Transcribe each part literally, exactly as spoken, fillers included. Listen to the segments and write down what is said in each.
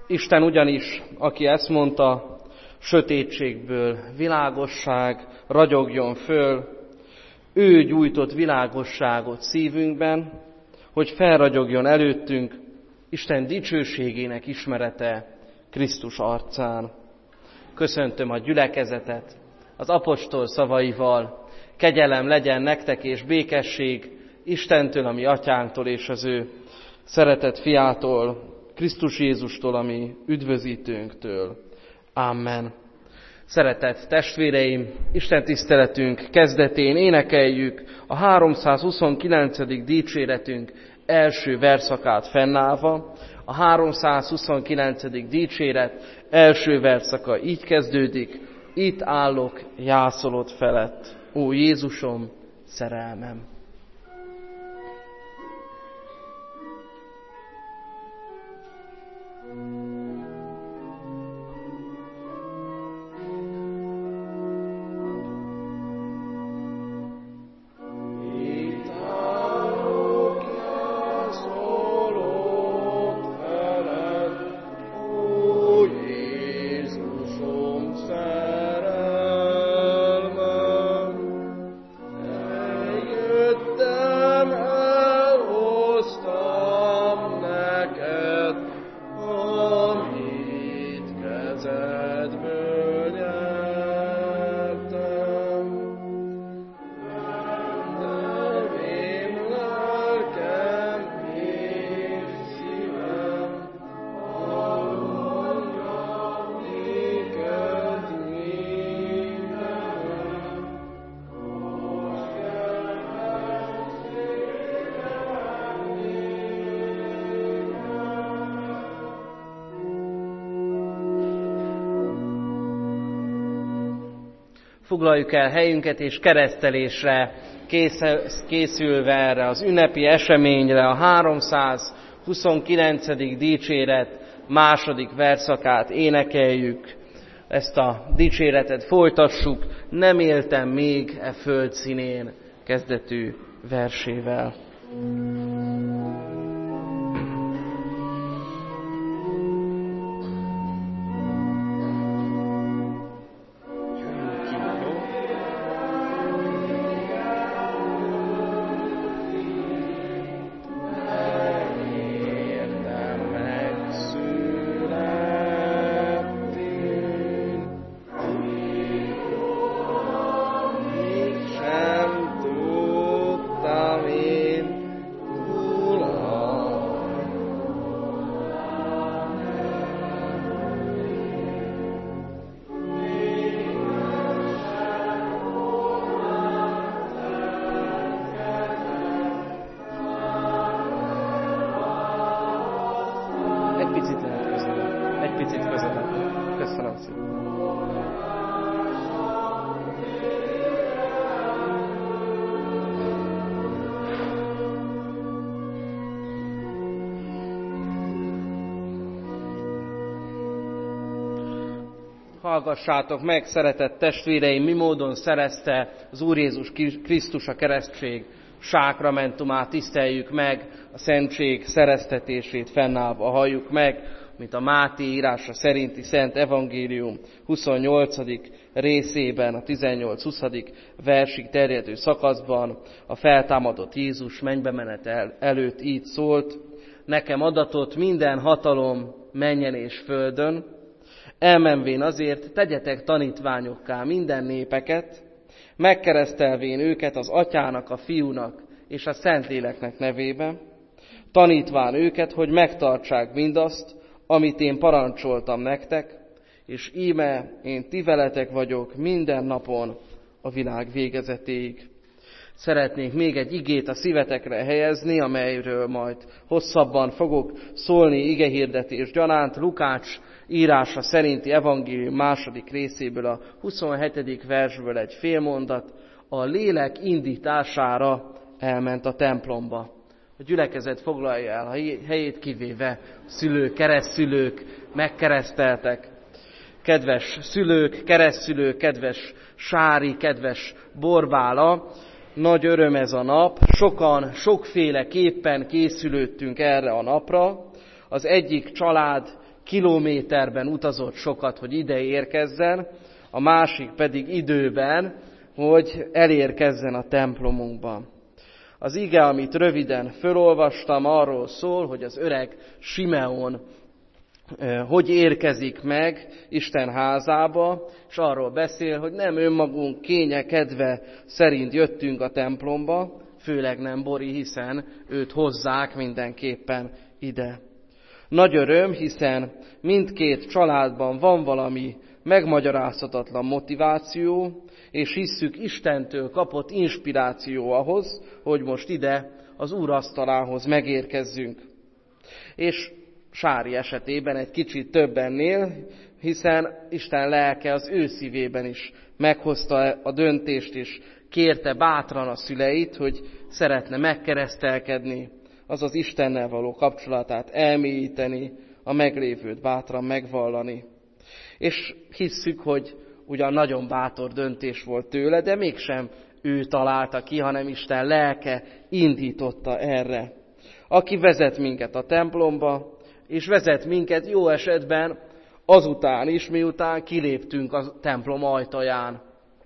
Isten ugyanis, aki ezt mondta, sötétségből világosság ragyogjon föl, ő gyújtott világosságot szívünkben, hogy felragyogjon előttünk Isten dicsőségének ismerete Krisztus arcán. Köszöntöm a gyülekezetet az apostol szavaival, kegyelem legyen nektek és békesség Istentől, ami atyánktól és az ő szeretett fiától, Krisztus Jézustól, ami üdvözítőnktől. Amen. Szeretett testvéreim, Isten tiszteletünk kezdetén énekeljük a háromszázhuszonkilencedik dicséretünk első verszakát fennállva. A háromszázhuszonkilencedik dicséret első verszaka így kezdődik: itt állok jászolod felett, ó Jézusom, szerelmem. Foglaljuk el helyünket, és keresztelésre készülve erre az ünnepi eseményre a háromszázhuszonkilencedik dicséret második verszakát énekeljük. Ezt a dicséretet folytassuk, nem éltem még e föld színén kezdetű versével. Hallgassátok meg, szeretett testvéreim, mi módon szerezte az Úr Jézus Krisztus a keresztség sákramentumát, tiszteljük meg, a szentség szereztetését fennállva halljuk meg, mint a Máté írása szerinti Szent Evangélium huszonnyolcadik részében, a tizennyolc-huszadik versig terjedő szakaszban a feltámadott Jézus mennybe menetel előtt így szólt: nekem adatott minden hatalom mennyen és földön, elmenvén azért tegyetek tanítványokká minden népeket, megkeresztelvén őket az Atyának, a Fiúnak és a Szentléleknek nevében, tanítván őket, hogy megtartsák mindazt, amit én parancsoltam nektek, és íme én ti veletek vagyok minden napon a világ végezetéig. Szeretnék még egy igét a szívetekre helyezni, amelyről majd hosszabban fogok szólni igehirdetés gyanánt. Lukács írása szerinti evangélium második részéből, a huszonhetedik versből egy félmondat: a lélek indítására elment a templomba. A gyülekezet foglalja el a helyét, kivéve szülők, keresztszülők, megkereszteltek. Kedves szülők, keresztszülők, kedves Sári, kedves Borbála, nagy öröm ez a nap. Sokan, sokféleképpen készülődtünk erre a napra. Az egyik család kilométerben utazott sokat, hogy ide érkezzen, a másik pedig időben, hogy elérkezzen a templomunkba. Az ige, amit röviden fölolvastam, arról szól, hogy az öreg Simeon hogy érkezik meg Isten házába, és arról beszél, hogy nem önmagunk kénye, kedve szerint jöttünk a templomba, főleg nem Bori, hiszen őt hozzák mindenképpen ide. Nagy öröm, hiszen mindkét családban van valami megmagyarázhatatlan motiváció, és hisszük, Istentől kapott inspiráció ahhoz, hogy most ide az Úr asztalához megérkezzünk. És Sári esetében egy kicsit több ennél, hiszen Isten lelke az ő szívében is meghozta a döntést, és kérte bátran a szüleit, hogy szeretne megkeresztelkedni, azaz Istennel való kapcsolatát elmélyíteni, a meglévőt bátran megvallani. És hisszük, hogy ugyan nagyon bátor döntés volt tőle, de mégsem ő találta ki, hanem Isten lelke indította erre. Aki vezet minket a templomba, és vezet minket jó esetben azután is, miután kiléptünk a templom ajtaján.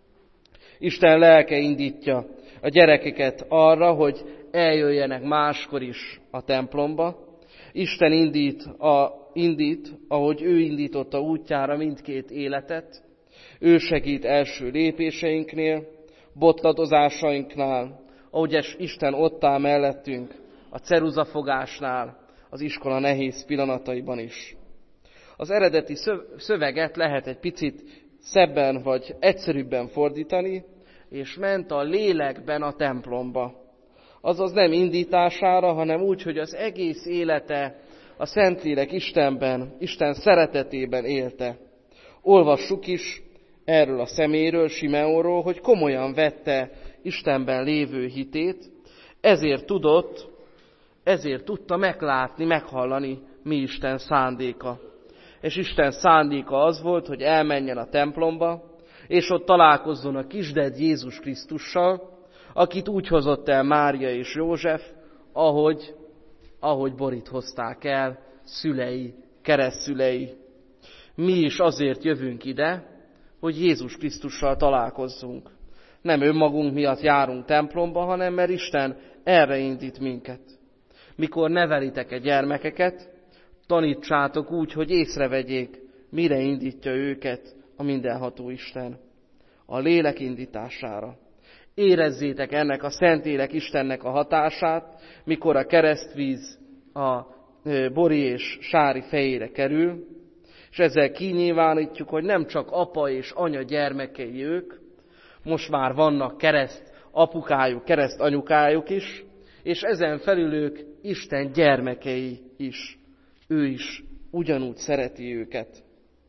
Isten lelke indítja a gyerekeket arra, hogy eljöjjenek máskor is a templomba. Isten indít, a, indít, ahogy ő indította útjára mindkét életet. Ő segít első lépéseinknél, botladozásainknál, ahogy Isten ott áll mellettünk, a ceruzafogásnál, az iskola nehéz pillanataiban is. Az eredeti szöveget lehet egy picit szebben vagy egyszerűbben fordítani, és ment a lélekben a templomba. Azaz nem indítására, hanem úgy, hogy az egész élete a Szentlélek Istenben, Isten szeretetében élte. Olvassuk is erről a személyről, Simeonról, hogy komolyan vette Istenben lévő hitét, ezért tudott, ezért tudta meglátni, meghallani, mi Isten szándéka. És Isten szándéka az volt, hogy elmenjen a templomba, és ott találkozzon a kisded Jézus Krisztussal, akit úgy hozott el Mária és József, ahogy, ahogy Borit hozták el szülei, keresztszülei. Mi is azért jövünk ide, hogy Jézus Krisztussal találkozzunk. Nem önmagunk miatt járunk templomba, hanem mert Isten erre indít minket. Mikor nevelitek a gyermekeket, tanítsátok úgy, hogy észrevegyék, mire indítja őket a mindenható Isten. A lélek indítására. Érezzétek ennek a Szentlélek Istennek a hatását, mikor a keresztvíz a Bori és Sári fejére kerül, és ezzel kinyilvánítjuk, hogy nem csak apa és anya gyermekei ők, most már vannak kereszt apukájuk, kereszt anyukájuk is, és ezen felül ők Isten gyermekei is. Ő is ugyanúgy szereti őket.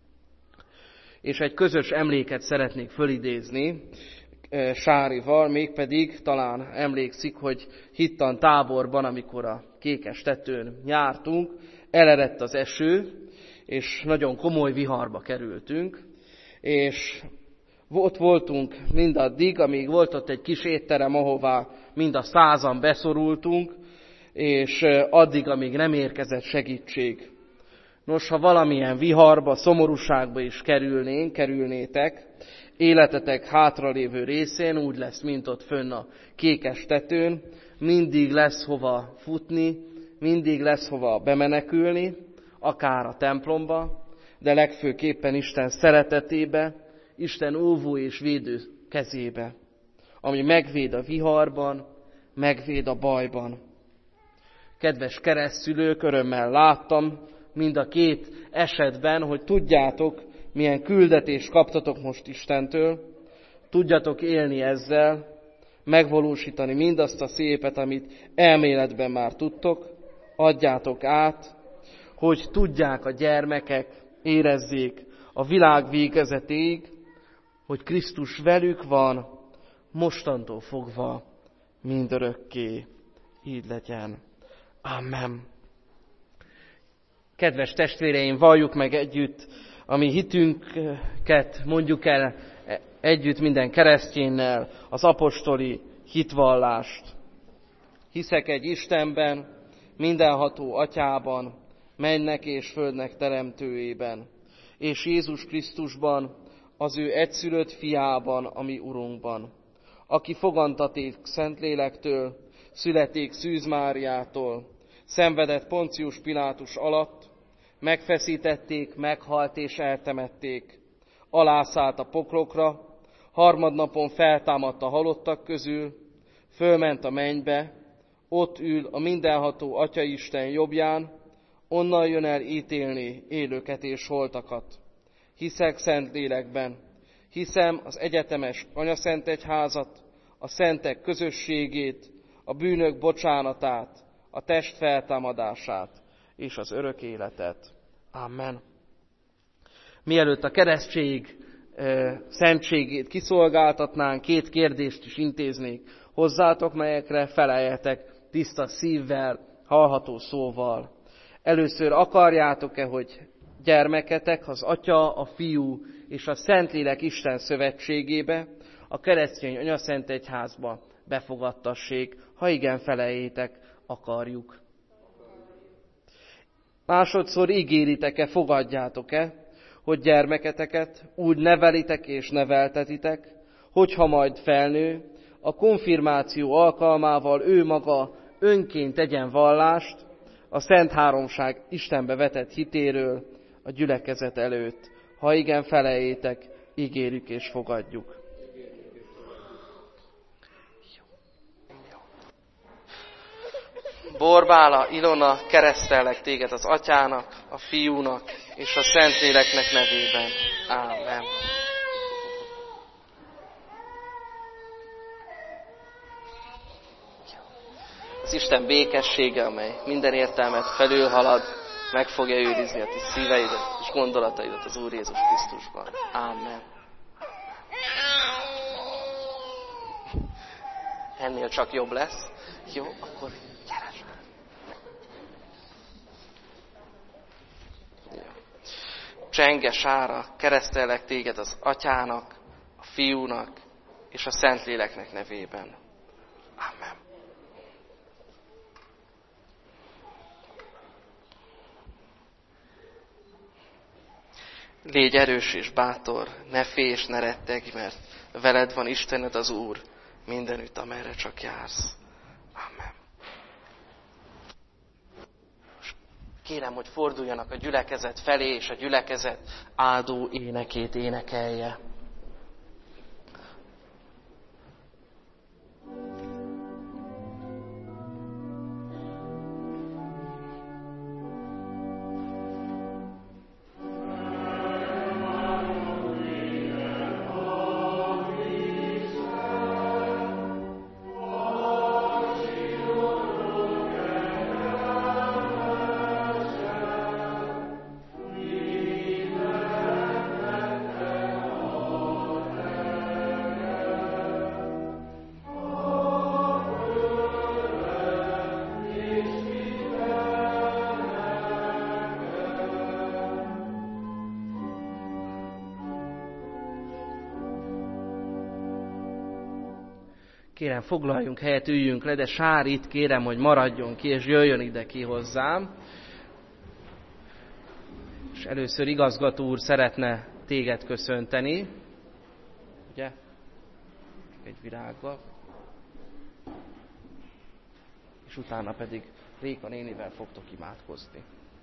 És egy közös emléket szeretnék fölidézni Sárival, mégpedig talán emlékszik, hogy hittan táborban, amikor a Kékes tetőn jártunk, elerett az eső, és nagyon komoly viharba kerültünk, és ott voltunk mindaddig, amíg volt ott egy kis étterem, ahová mind a százan beszorultunk, és addig, amíg nem érkezett segítség. Nos, ha valamilyen viharba, szomorúságba is kerülnénk, kerülnétek, életetek hátralévő részén úgy lesz, mint ott fönn a Kékes tetőn, mindig lesz hova futni, mindig lesz hova bemenekülni, akár a templomba, de legfőképpen Isten szeretetébe, Isten óvó és védő kezébe, ami megvéd a viharban, megvéd a bajban. Kedves keresztszülők, örömmel láttam mind a két esetben, hogy tudjátok, milyen küldetést kaptatok most Istentől, tudjatok élni ezzel, megvalósítani mindazt a szépet, amit elméletben már tudtok, adjátok át, hogy tudják a gyermekek, érezzék a világ végezetéig, hogy Krisztus velük van, mostantól fogva mindörökké. Így legyen. Amen. Kedves testvéreim, valljuk meg együtt a mi hitünket, mondjuk el együtt minden keresztjénnel az apostoli hitvallást. Hiszek egy Istenben, mindenható Atyában, mennek és földnek teremtőjében, és Jézus Krisztusban, az ő egyszülött fiában, ami Urunkban, aki fogantaték Szentlélektől, születék Szűz Máriától, szenvedett Poncius Pilátus alatt, megfeszítették, meghalt és eltemették, alászállt a poklokra, harmadnapon feltámadt a halottak közül, fölment a mennybe, ott ül a mindenható Atyaisten jobbján, onnan jön el ítélni élőket és holtakat. Hiszek Szentlélekben, hiszem az egyetemes anyaszentegyházat, a szentek közösségét, a bűnök bocsánatát, a test feltámadását és az örök életet. Amen. Mielőtt a keresztség e, szentségét kiszolgáltatnánk, két kérdést is intéznék hozzátok, melyekre feleljetek tiszta szívvel, hallható szóval. Először akarjátok-e, hogy gyermeketek az Atya, a Fiú és a Szentlélek Isten szövetségébe, a keresztény anyaszentegyházba befogadtassék? Ha igen, feleljétek, akarjuk. Másodszor ígéritek-e, fogadjátok-e, hogy gyermeketeket úgy nevelitek és neveltetitek, hogyha majd felnő, a konfirmáció alkalmával ő maga önként tegyen vallást a Szent Háromság Istenbe vetett hitéről a gyülekezet előtt. Ha igen, feleljétek, ígérjük és fogadjuk. Borbála, Ilona, keresztellek téged az Atyának, a Fiúnak és a Szentléleknek nevében. Ámen. Az Isten békessége, amely minden értelmet felülhalad, meg fogja őrizni a ti szíveidet és gondolataidat az Úr Jézus Krisztusban. Ámen. Ennél csak jobb lesz. Jó, akkor gyere. Csenge sára, keresztellek téged az Atyának, a Fiúnak és a Szentléleknek nevében. Amen. Légy erős és bátor, ne félj és ne rettegj, mert veled van Istened az Úr mindenütt, amerre csak jársz. Amen. Kérem, hogy forduljanak a gyülekezet felé, és a gyülekezet áldó énekét énekelje. Kérem, foglaljunk helyet, üljünk le, de Sár itt kérem, hogy maradjon ki, és jöjjön ide ki hozzám. És először igazgató úr szeretne téged köszönteni. Ugye? Egy virággal. És utána pedig Réka nénivel fogtok imádkozni.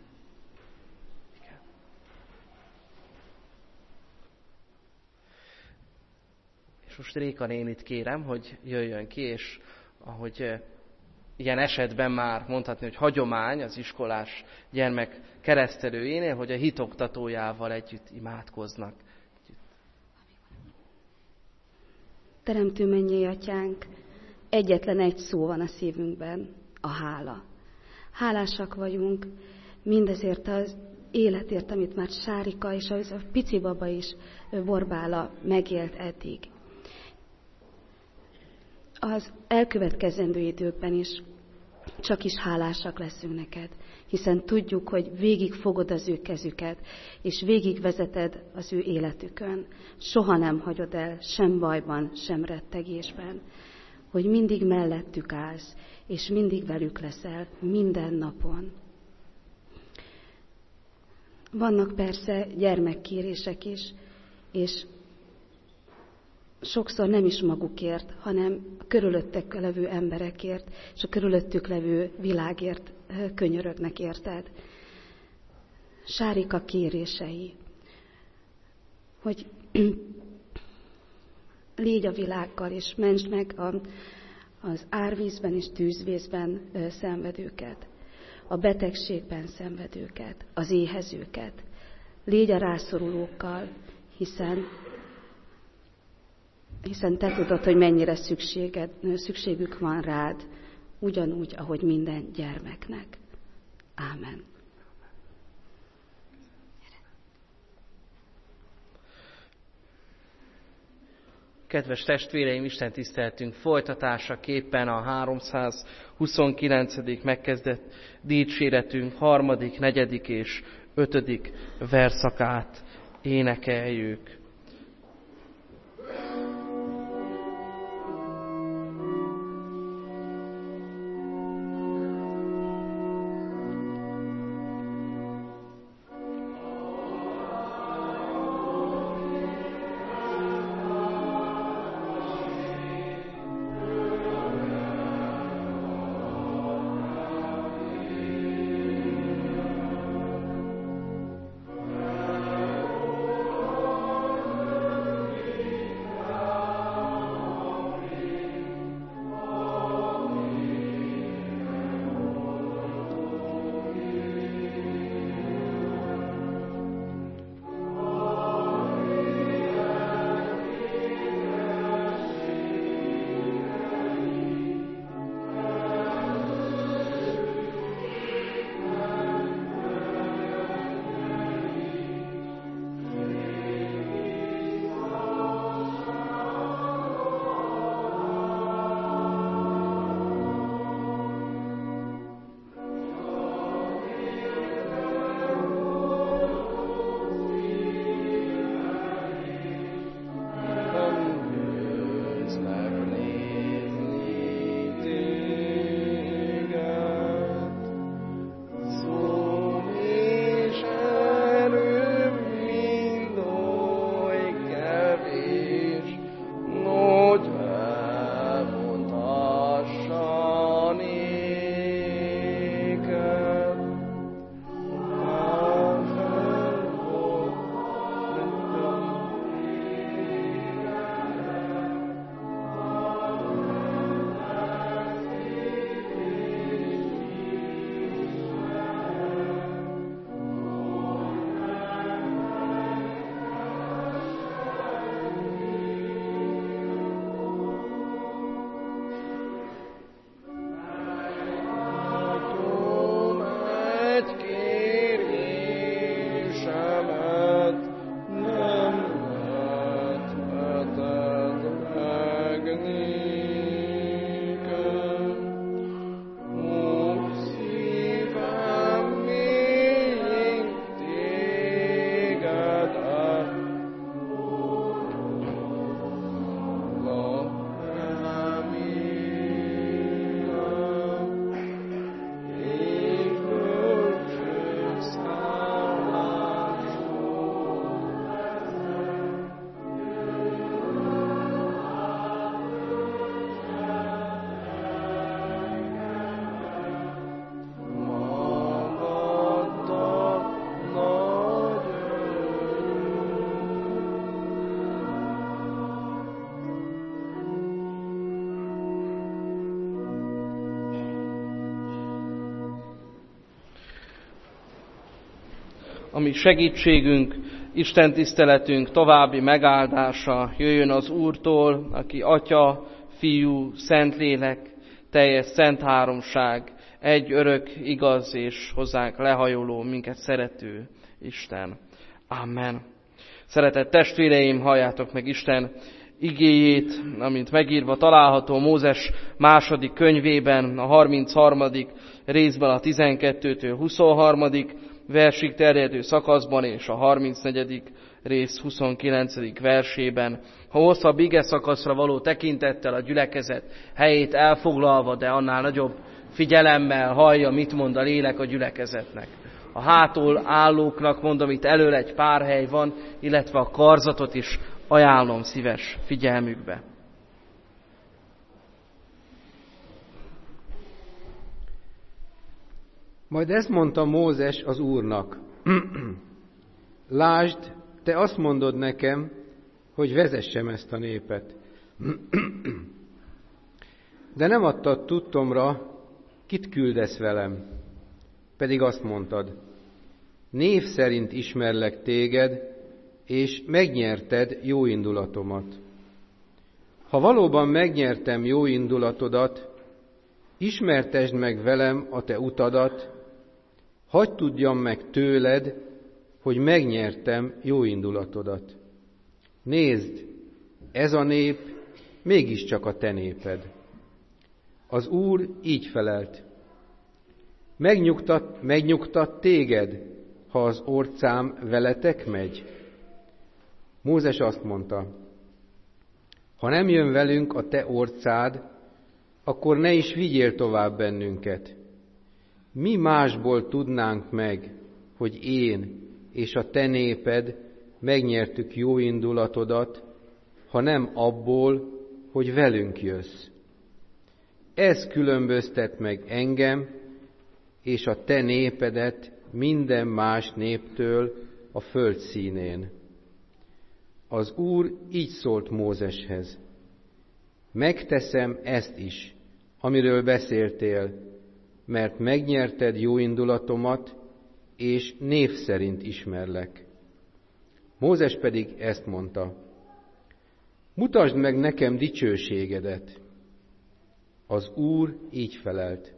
És most Réka nénit kérem, hogy jöjjön ki, és ahogy ilyen esetben már mondhatni, hogy hagyomány az iskolás gyermek keresztelőjénél, hogy a hitoktatójával együtt imádkoznak. Teremtő mennyei Atyánk, egyetlen egy szó van a szívünkben, a hála. Hálásak vagyunk mindezért az életért, amit már Sárika és az a pici baba is, Borbála megélt eddig. Az elkövetkezendő időkben is csak is hálásak leszünk neked, hiszen tudjuk, hogy végig fogod az ő kezüket, és végig vezeted az ő életükön. Soha nem hagyod el, sem bajban, sem rettegésben, hogy mindig mellettük állsz, és mindig velük leszel minden napon. Vannak persze gyermekkérések is, és sokszor nem is magukért, hanem a körülöttük levő emberekért, és a körülöttük levő világért könyörögnek, érted? Sárika kérései, hogy légy a világgal, és mentsd meg a, az árvízben és tűzvészben szenvedőket, a betegségben szenvedőket, az éhezőket. Légy a rászorulókkal, hiszen, hiszen te tudod, hogy mennyire szükséged, szükségük van rád, ugyanúgy, ahogy minden gyermeknek. Ámen. Kedves testvéreim, Isten tiszteletünk folytatásaképpen a háromszázhuszonkilencedik megkezdett dicséretünk harmadik, negyedik és ötödik verszakát énekeljük. Ami segítségünk, Isten tiszteletünk további megáldása jöjjön az Úrtól, aki Atya, Fiú, Szentlélek, teljes szent háromság, egy örök, igaz és hozzánk lehajoló, minket szerető Isten. Amen. Szeretett testvéreim, halljátok meg Isten igéjét, amint megírva található Mózes második könyvében, a harmincharmadik részben a tizenkettőtől huszonharmadik versig terjedő szakaszban, és a harmincnegyedik rész huszonkilencedik versében. Ha hosszabb ige szakaszra való tekintettel a gyülekezet helyét elfoglalva, de annál nagyobb figyelemmel hallja, mit mond a lélek a gyülekezetnek. a hátul állóknak mondom, itt elől egy pár hely van, illetve a karzatot is ajánlom szíves figyelmükbe. Majd ezt mondta Mózes az Úrnak: Lásd, te azt mondod nekem, hogy vezessem ezt a népet. De nem adtad tudtomra, kit küldesz velem. Pedig azt mondtad: név szerint ismerlek téged, és megnyerted jó indulatomat. Ha valóban megnyertem jó indulatodat, ismertesd meg velem a te utadat, hadd tudjam meg tőled, hogy megnyertem jó indulatodat. Nézd, ez a nép mégiscsak a te néped. Az Úr így felelt: Megnyugtat, megnyugtat téged, ha az orcám veletek megy? Mózes azt mondta: Ha nem jön velünk a te orcád, akkor ne is vigyél tovább bennünket. Mi másból tudnánk meg, hogy én és a te néped megnyertük jó indulatodat, ha nem abból, hogy velünk jössz. Ez különböztet meg engem és a te népedet minden más néptől a föld színén. Az Úr így szólt Mózeshez: Megteszem ezt is, amiről beszéltél, mert megnyerted jó indulatomat, és név szerint ismerlek. Mózes pedig ezt mondta: Mutasd meg nekem dicsőségedet. Az Úr így felelt: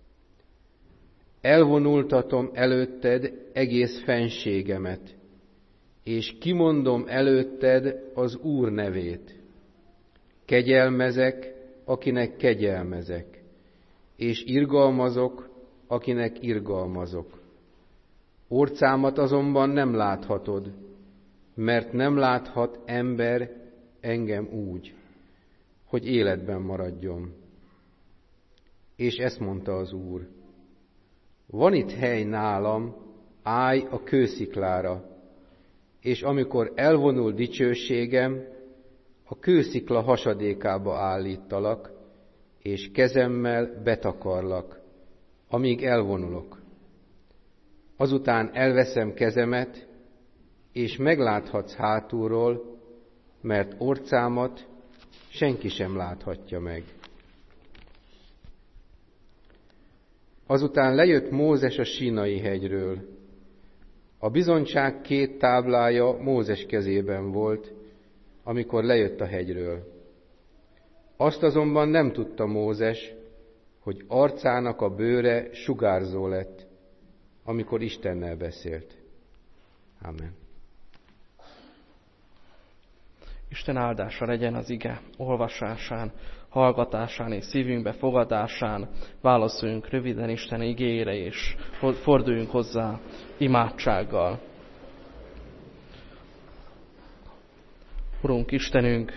Elvonultatom előtted egész fenségemet, és kimondom előtted az Úr nevét. Kegyelmezek, akinek kegyelmezek, és irgalmazok, akinek irgalmazok. Orcámat azonban nem láthatod, mert nem láthat ember engem úgy, hogy életben maradjon. És ezt mondta az Úr: Van itt hely nálam, állj a kősziklára, és amikor elvonul dicsőségem, a kőszikla hasadékába állítalak, és kezemmel betakarlak, amíg elvonulok. Azután elveszem kezemet, és megláthatsz hátulról, mert orcámat senki sem láthatja meg. Azután lejött Mózes a Sínai hegyről. A bizonyság két táblája Mózes kezében volt, amikor lejött a hegyről. Azt azonban nem tudta Mózes, hogy arcának a bőre sugárzó lett, amikor Istennel beszélt. Amen. Isten áldása legyen az ige olvasásán, hallgatásán és szívünkbe fogadásán. Válaszoljunk röviden Isten igéjére, és forduljunk hozzá imádsággal. Urunk Istenünk,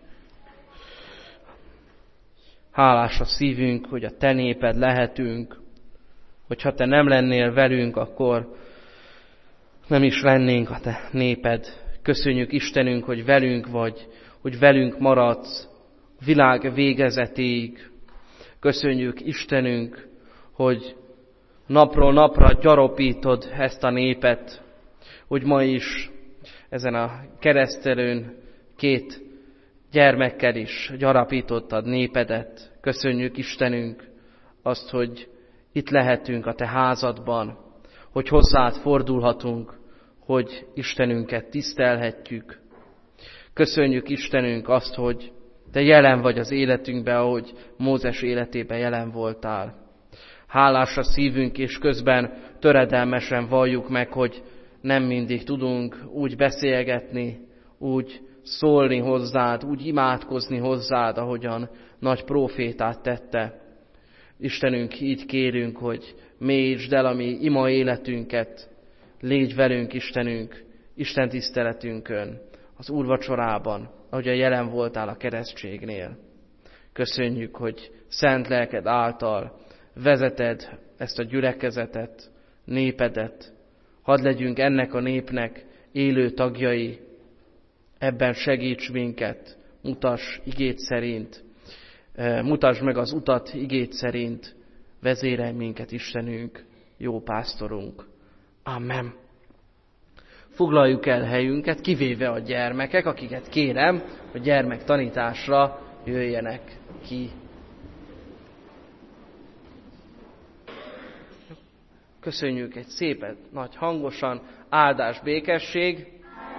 hálás a szívünk, hogy a te néped lehetünk, hogyha te nem lennél velünk, akkor nem is lennénk a te néped. Köszönjük Istenünk, hogy velünk vagy, hogy velünk maradsz a világ végezetéig. Köszönjük Istenünk, hogy napról napra gyarapítod ezt a népet, hogy ma is ezen a keresztelőn két gyermekkel is gyarapítottad népedet. Köszönjük Istenünk azt, hogy itt lehetünk a te házadban, hogy hozzád fordulhatunk, hogy Istenünket tisztelhetjük. Köszönjük Istenünk azt, hogy te jelen vagy az életünkben, ahogy Mózes életében jelen voltál. Hálás a szívünk, és közben töredelmesen valljuk meg, hogy nem mindig tudunk úgy beszélgetni, úgy szólni hozzád, úgy imádkozni hozzád, ahogyan nagy prófétát tette. Istenünk, így kérünk, hogy mélyítsd el a mi ima életünket, légy velünk, Istenünk, Isten tiszteletünkön, az úrvacsorában, ahogyan jelen voltál a keresztségnél. Köszönjük, hogy szent lelked által vezeted ezt a gyülekezetet, népedet. Hadd legyünk ennek a népnek élő tagjai. Ebben segíts minket, mutass igéd szerint, mutasd meg az utat igéd szerint, vezérelj minket, Istenünk, jó pásztorunk. Amen. Foglaljuk el helyünket, kivéve a gyermekek, akiket kérem, hogy gyermek tanításra jöjjenek ki. Köszönjük egy szépet, nagy hangosan, áldás, békesség.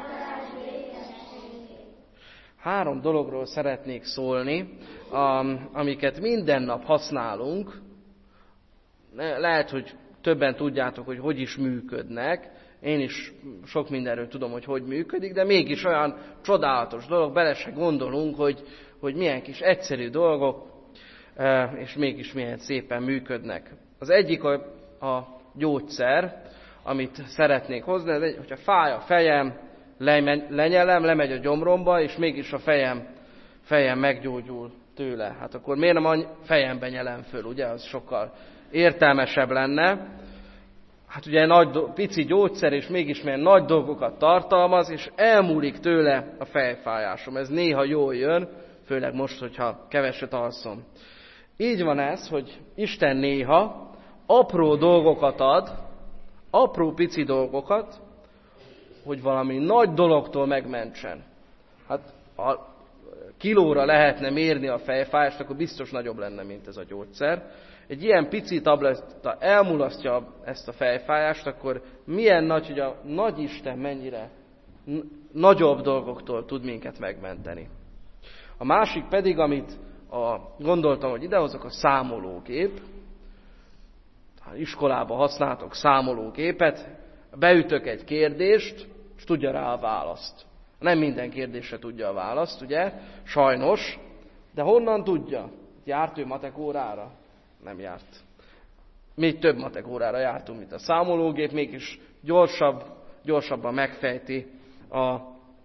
Három dologról szeretnék szólni, amiket minden nap használunk. Lehet, hogy többen tudjátok, hogy hogy is működnek. Én is sok mindenről tudom, hogy hogy működik, de mégis olyan csodálatos dolog, bele se gondolunk, hogy, hogy milyen kis egyszerű dolgok, és mégis milyen szépen működnek. Az egyik a, a gyógyszer, amit szeretnék hozni, ez egy, hogyha fáj a fejem, lenyelem, lemegy a gyomromba, és mégis a fejem, fejem meggyógyul tőle. Hát akkor miért nem a fejembe nyelem föl, ugye? Az sokkal értelmesebb lenne. Hát ugye nagy, pici gyógyszer, és mégis milyen nagy dolgokat tartalmaz, és elmúlik tőle a fejfájásom. Ez néha jól jön, főleg most, hogyha keveset alszom. Így van ez, hogy Isten néha apró dolgokat ad, apró pici dolgokat, hogy valami nagy dologtól megmentsen. Hát ha kilóra lehetne mérni a fejfájást, akkor biztos nagyobb lenne, mint ez a gyógyszer. Egy ilyen pici tabletta elmulasztja ezt a fejfájást, akkor milyen nagy, hogy a nagy Isten mennyire n- nagyobb dolgoktól tud minket megmenteni. A másik pedig, amit a, gondoltam, hogy idehozok, a számológép. Ha iskolában használtok számológépet, beütök egy kérdést, és tudja rá a választ. Nem minden kérdésre tudja a választ, ugye? Sajnos. De honnan tudja? Járt ő matek órára? Nem járt. Még több matek órára jártunk, mint a számológép, mégis gyorsabb, gyorsabban megfejti a, a,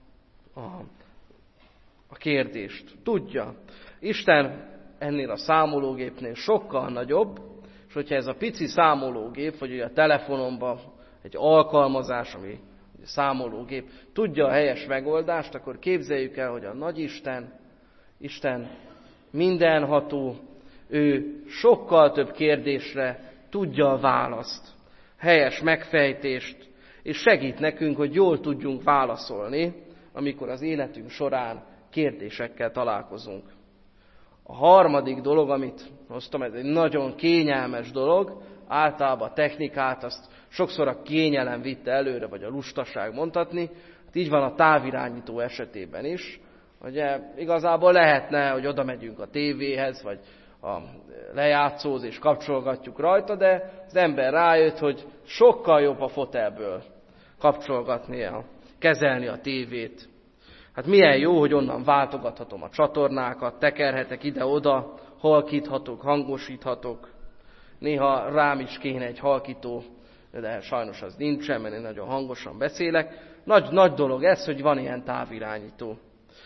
a kérdést. Tudja. Isten ennél a számológépnél sokkal nagyobb, és hogyha ez a pici számológép, vagy a telefonomban egy alkalmazás, ami egy számológép, tudja a helyes megoldást, akkor képzeljük el, hogy a nagy Isten, Isten mindenható, ő sokkal több kérdésre tudja a választ, helyes megfejtést, és segít nekünk, hogy jól tudjunk válaszolni, amikor az életünk során kérdésekkel találkozunk. A harmadik dolog, amit hoztam, ez egy nagyon kényelmes dolog, általában a technikát, azt sokszor a kényelem vitte előre, vagy a lustaság mondhatni. Hát így van a távirányító esetében is. Ugye igazából lehetne, hogy oda megyünk a tévéhez, vagy a lejátszóz, és kapcsolgatjuk rajta, de az ember rájött, hogy sokkal jobb a fotelből kapcsolgatni, kezelni a tévét. Hát milyen jó, hogy onnan váltogathatom a csatornákat, tekerhetek ide-oda, halkíthatok, hangosíthatok. Néha rám is kéne egy halkító, de sajnos az nincsen, mert én nagyon hangosan beszélek. Nagy, nagy dolog ez, hogy van ilyen távirányító.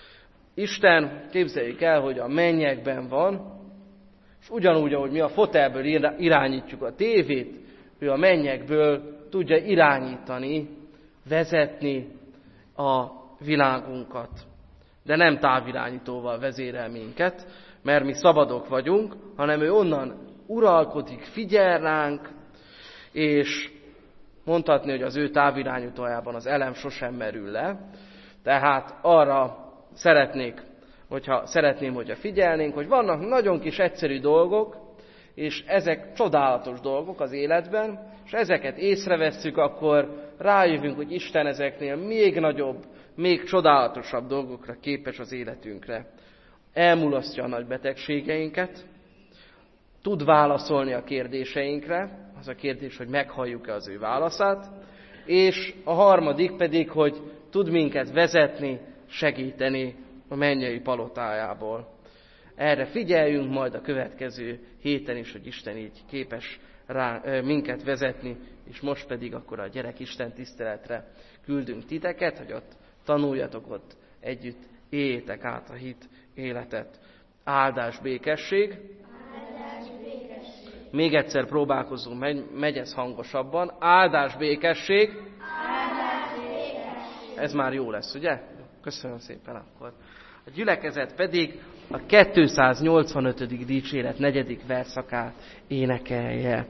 Isten, képzeljük el, hogy a mennyekben van, és ugyanúgy, ahogy mi a fotelből irányítjuk a tévét, ő a mennyekből tudja irányítani, vezetni a világunkat. De nem távirányítóval vezérel minket, mert mi szabadok vagyunk, hanem ő onnan uralkodik, figyel ránk, és mondhatni, hogy az ő távirányítójában az elem sosem merül le. Tehát arra szeretnék, hogyha szeretném, hogyha figyelnénk, hogy vannak nagyon kis egyszerű dolgok, és ezek csodálatos dolgok az életben, és ezeket észrevesszük, akkor rájövünk, hogy Isten ezeknél még nagyobb, még csodálatosabb dolgokra képes az életünkre. Elmulasztja a nagy betegségeinket, tud válaszolni a kérdéseinkre, az a kérdés, hogy meghalljuk-e az ő válaszát, és a harmadik pedig, hogy tud minket vezetni, segíteni a mennyei palotájából. Erre figyeljünk majd a következő héten is, hogy Isten így képes rá, minket vezetni, és most pedig akkor a gyerek Isten tiszteletre küldünk titeket, hogy ott tanuljatok, ott együtt éljétek át a hit életet. Áldás, békesség! Áldás, békesség. Még egyszer próbálkozunk, megy, megy ez hangosabban. Áldás, békesség. Áldás, békesség. Ez már jó lesz, ugye? Köszönöm szépen akkor. A gyülekezet pedig a kétszáznyolcvanötödik dicséret negyedik verszakát énekelje.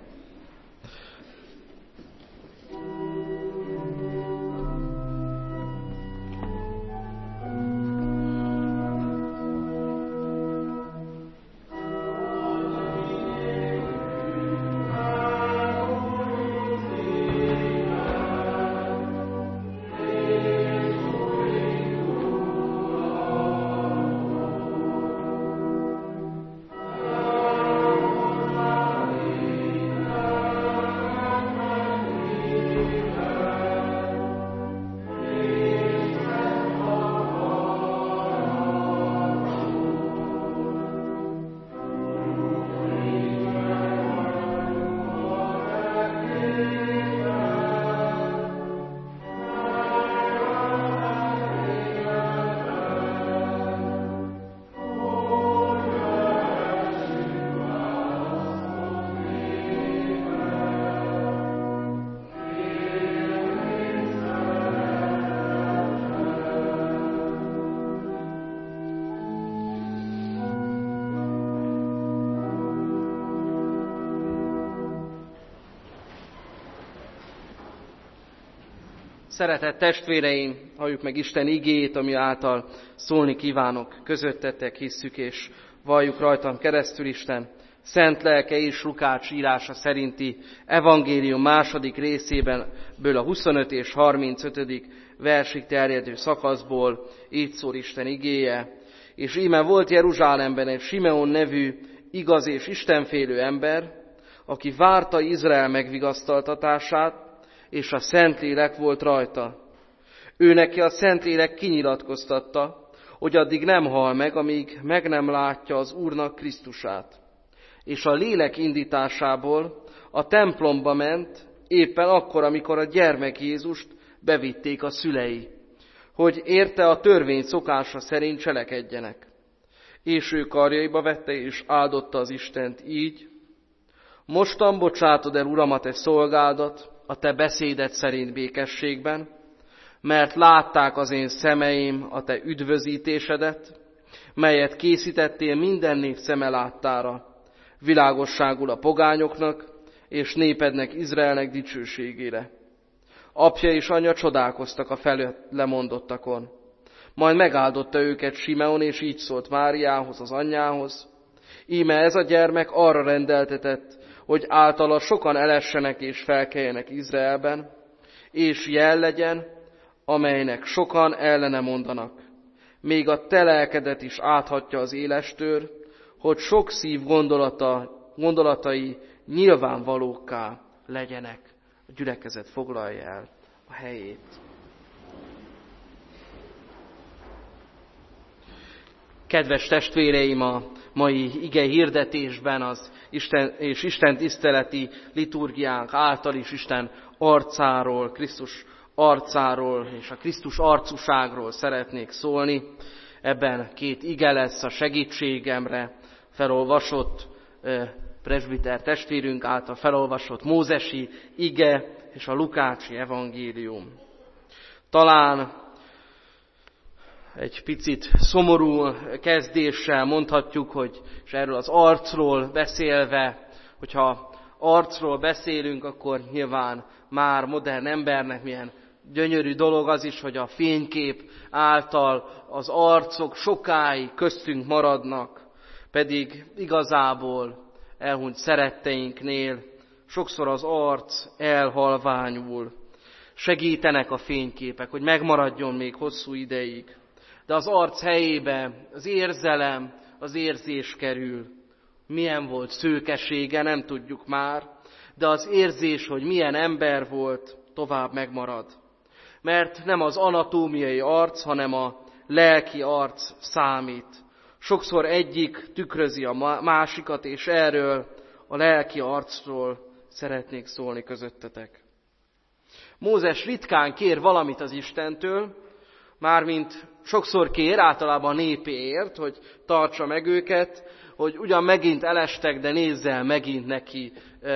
Szeretett testvéreim, halljuk meg Isten igéjét, ami által szólni kívánok közöttetek, hisszük és valljuk rajtam keresztül Isten szent lelke és Lukács írása szerinti evangélium második részében, ből a huszonöt és harmincötödik versig terjedő szakaszból így szól Isten igéje. És íme volt Jeruzsálemben egy Simeon nevű igaz és istenfélő ember, aki várta Izrael megvigasztaltatását, és a Szentlélek volt rajta. Ő neki a Szentlélek kinyilatkoztatta, hogy addig nem hal meg, amíg meg nem látja az Úrnak Krisztusát. És a lélek indításából a templomba ment, éppen akkor, amikor a gyermek Jézust bevitték a szülei, hogy érte a törvény szokása szerint cselekedjenek. És ő karjaiba vette, és áldotta az Istent így: mostan bocsátod el, Uram, a te szolgádat, a te beszéded szerint békességben, mert látták az én szemeim a te üdvözítésedet, melyet készítettél minden nép szeme láttára, világosságul a pogányoknak, és népednek, Izraelnek dicsőségére. Apja és anyja csodálkoztak a felett lemondottakon. Majd megáldotta őket Simeon, és így szólt Máriához, az anyjához: íme ez a gyermek arra rendeltetett, hogy általa sokan elessenek és felkeljenek Izraelben, és jel legyen, amelynek sokan ellene mondanak. Még a te lelkedet is áthatja az élestőr, hogy sok szív gondolata, gondolatai nyilvánvalókká legyenek. A gyülekezet foglalja el a helyét. Kedves testvéreim, a mai ige hirdetésben az Isten és Isten tiszteleti liturgiánk által is Isten arcáról, Krisztus arcáról és a Krisztus arcúságról szeretnék szólni. Ebben két ige lesz a segítségemre, felolvasott presbiter testvérünk által felolvasott mózesi ige és a lukácsi evangélium. Talán egy picit szomorú kezdéssel mondhatjuk, hogy, és erről az arcról beszélve, hogyha arcról beszélünk, akkor nyilván már modern embernek milyen gyönyörű dolog az is, hogy a fénykép által az arcok sokáig köztünk maradnak, pedig igazából elhunyt szeretteinknél sokszor az arc elhalványul. Segítenek a fényképek, hogy megmaradjon még hosszú ideig. De az arc helyébe az érzelem, az érzés kerül. Milyen volt szőkesége, nem tudjuk már, de az érzés, hogy milyen ember volt, tovább megmarad. Mert nem az anatómiai arc, hanem a lelki arc számít. Sokszor egyik tükrözi a másikat, és erről a lelki arcról szeretnék szólni közöttetek. Mózes ritkán kér valamit az Istentől, mármint sokszor kér, általában a népéért, hogy tartsa meg őket, hogy ugyan megint elestek, de nézzel megint neki,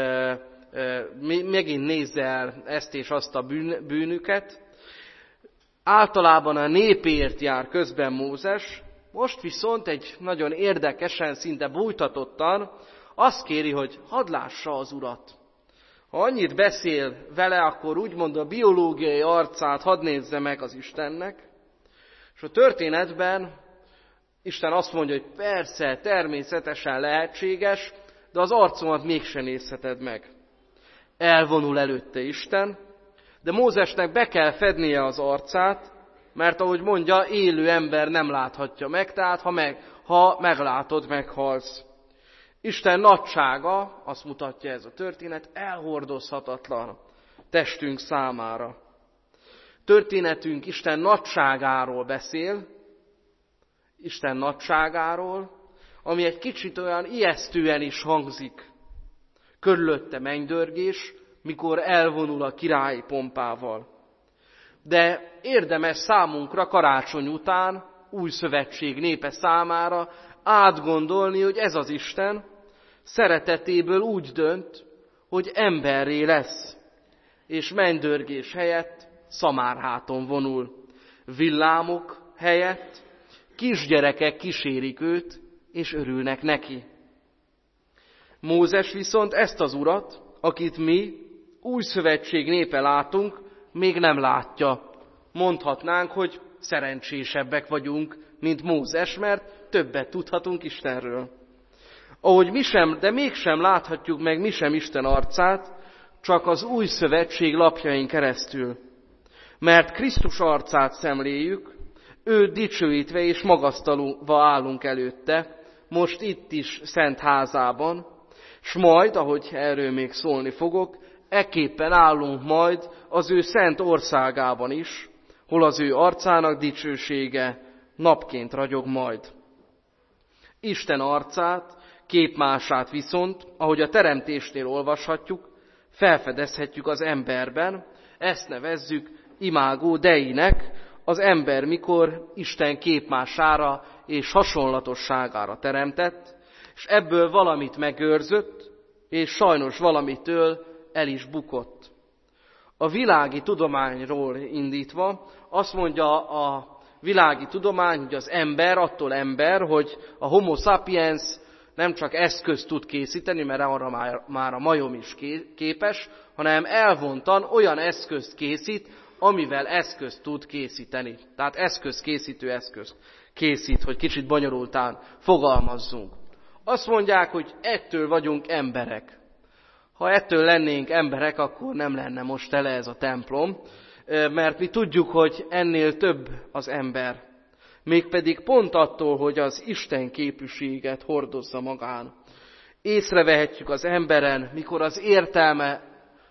megint nézzel ezt és azt a bűn, bűnüket. Általában a népért jár közben Mózes, most viszont egy nagyon érdekesen, szinte bújtatottan azt kéri, hogy hadd lássa az Urat. Ha annyit beszél vele, akkor úgymond a biológiai arcát hadd nézze meg az Istennek. És a történetben Isten azt mondja, hogy persze, természetesen lehetséges, de az arcomat mégsem nézheted meg. Elvonul előtte Isten, de Mózesnek be kell fednie az arcát, mert ahogy mondja, élő ember nem láthatja meg, tehát ha, meg, ha meglátod, meghalsz. Isten nagysága, azt mutatja ez a történet, elhordozhatatlan testünk számára. Történetünk Isten nagyságáról beszél, Isten nagyságáról, ami egy kicsit olyan ijesztően is hangzik. Körülötte mennydörgés, mikor elvonul a királyi pompával. De érdemes számunkra karácsony után, új szövetség népe számára átgondolni, hogy ez az Isten szeretetéből úgy dönt, hogy emberré lesz, és mennydörgés helyett szamárháton vonul. Villámok helyett kisgyerekek kísérik őt, és örülnek neki. Mózes viszont ezt az Urat, akit mi, új szövetség népe látunk, még nem látja. Mondhatnánk, hogy szerencsésebbek vagyunk, mint Mózes, mert többet tudhatunk Istenről. Ahogy mi sem, de mégsem láthatjuk meg mi sem Isten arcát, csak az új szövetség lapjain keresztül. Mert Krisztus arcát szemléljük, őt dicsőítve és magasztalva állunk előtte, most itt is szent házában, s majd, ahogy erről még szólni fogok, ekképpen állunk majd az ő szent országában is, hol az ő arcának dicsősége napként ragyog majd. Isten arcát, képmását viszont, ahogy a teremtésnél olvashatjuk, felfedezhetjük az emberben, ezt nevezzük imágó deinek, az ember mikor Isten képmására és hasonlatosságára teremtett, és ebből valamit megőrzött, és sajnos valamitől el is bukott. A világi tudományról indítva azt mondja a világi tudomány, hogy az ember attól ember, hogy a homo sapiens nem csak eszközt tud készíteni, mert arra már, már a majom is képes, hanem elvontan olyan eszközt készít, amivel eszközt tud készíteni. Tehát eszközkészítő eszközt készít, hogy kicsit bonyolultán fogalmazzunk. Azt mondják, hogy ettől vagyunk emberek. Ha ettől lennénk emberek, akkor nem lenne most tele ez a templom, mert mi tudjuk, hogy ennél több az ember. Mégpedig pont attól, hogy az Isten képűséget hordozza magán. Észrevehetjük az emberen, mikor az értelme,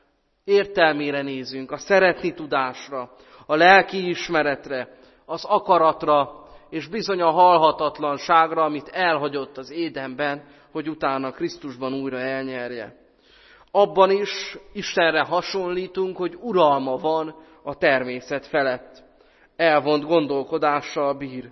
értelmére nézünk, a szeretni tudásra, a lelki ismeretre, az akaratra, és bizony a halhatatlanságra, amit elhagyott az Édenben, hogy utána Krisztusban újra elnyerje. Abban is Istenre hasonlítunk, hogy uralma van a természet felett. Elvont gondolkodással bír.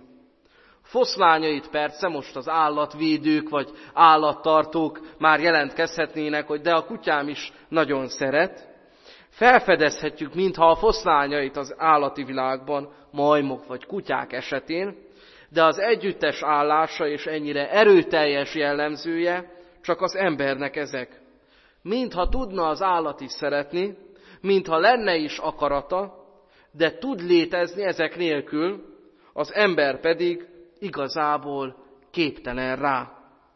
Foszlányait persze most az állatvédők vagy állattartók már jelentkezhetnének, hogy de a kutyám is nagyon szeret. Felfedezhetjük, mintha a foszlányait az állati világban, majmok vagy kutyák esetén, de az együttes állása és ennyire erőteljes jellemzője csak az embernek ezek. Mintha tudna az állat is szeretni, mintha lenne is akarata, de tud létezni ezek nélkül, az ember pedig igazából képtelen rá.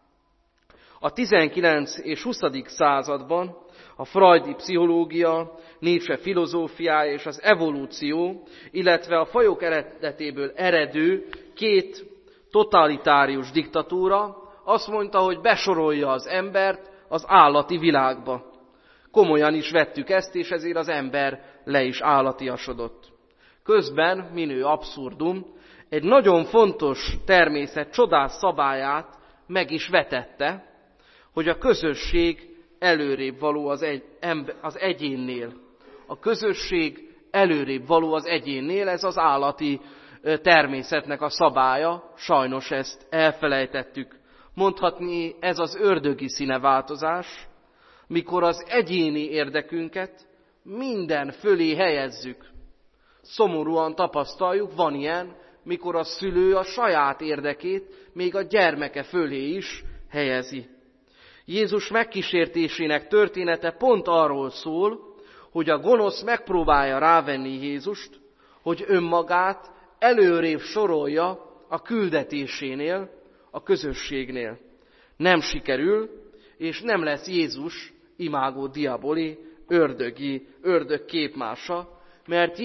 A tizenkilencedik és huszadik században a freudi pszichológia, Nietzsche filozófiája és az evolúció, illetve a fajok eredetéből eredő két totalitárius diktatúra azt mondta, hogy besorolja az embert az állati világba. Komolyan is vettük ezt, és ezért az ember le is állatiasodott. Közben, minő abszurdum, egy nagyon fontos természet csodás szabályát meg is vetette, hogy a közösség előrébb való az, egy, az egyénnél. A közösség előrébb való az egyénnél, ez az állati természetnek a szabálya, sajnos ezt elfelejtettük Mondhatni, ez az ördögi színeváltozás, mikor az egyéni érdekünket minden fölé helyezzük. Szomorúan tapasztaljuk, van ilyen, mikor a szülő a saját érdekét még a gyermeke fölé is helyezi. Jézus megkísértésének története pont arról szól, hogy a gonosz megpróbálja rávenni Jézust, hogy önmagát előrébb sorolja a küldetésénél, a közösségnél. Nem sikerül, és nem lesz Jézus imágo diaboli, ördögi, ördög képmása, mert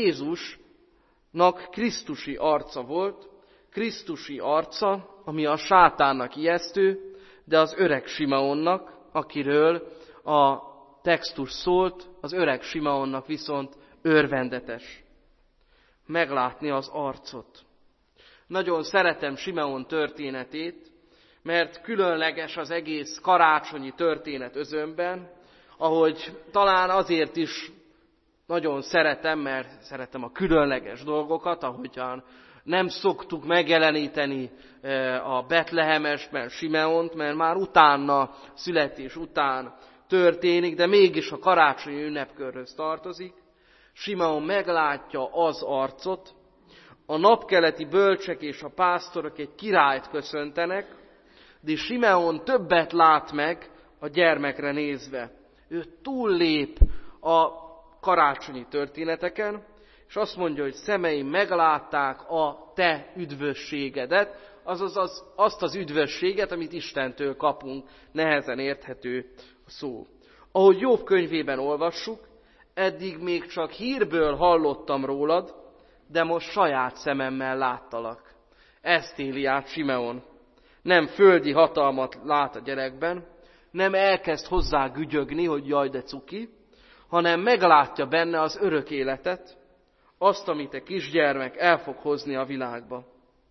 Jézusnak krisztusi arca volt, krisztusi arca, ami a sátánnak ijesztő, de az öreg Simeonnak, akiről a textus szólt, az öreg Simeonnak viszont örvendetes. Meglátni az arcot. Nagyon szeretem Simeon történetét, mert különleges az egész karácsonyi történet özönben, ahogy talán azért is nagyon szeretem, mert szeretem a különleges dolgokat, ahogyan nem szoktuk megjeleníteni a betlehemesben Simeont, mert már utána, születés után történik, de mégis a karácsonyi ünnepkörhöz tartozik. Simeon meglátja az arcot, a napkeleti bölcsek és a pásztorok egy királyt köszöntenek, de Simeon többet lát meg a gyermekre nézve. Ő túllép a karácsonyi történeteken, és azt mondja, hogy szemeim meglátták a te üdvösségedet, azaz az, azt az üdvösséget, amit Istentől kapunk, nehezen érthető a szó. Ahogy Jobb könyvében olvassuk, eddig még csak hírből hallottam rólad, de most saját szememmel láttalak. Ezt éli át Simeon. Nem földi hatalmat lát a gyerekben, nem elkezd hozzá gügyögni, hogy jaj, de cuki, hanem meglátja benne az örök életet, azt, amit a kisgyermek el fog hozni a világba.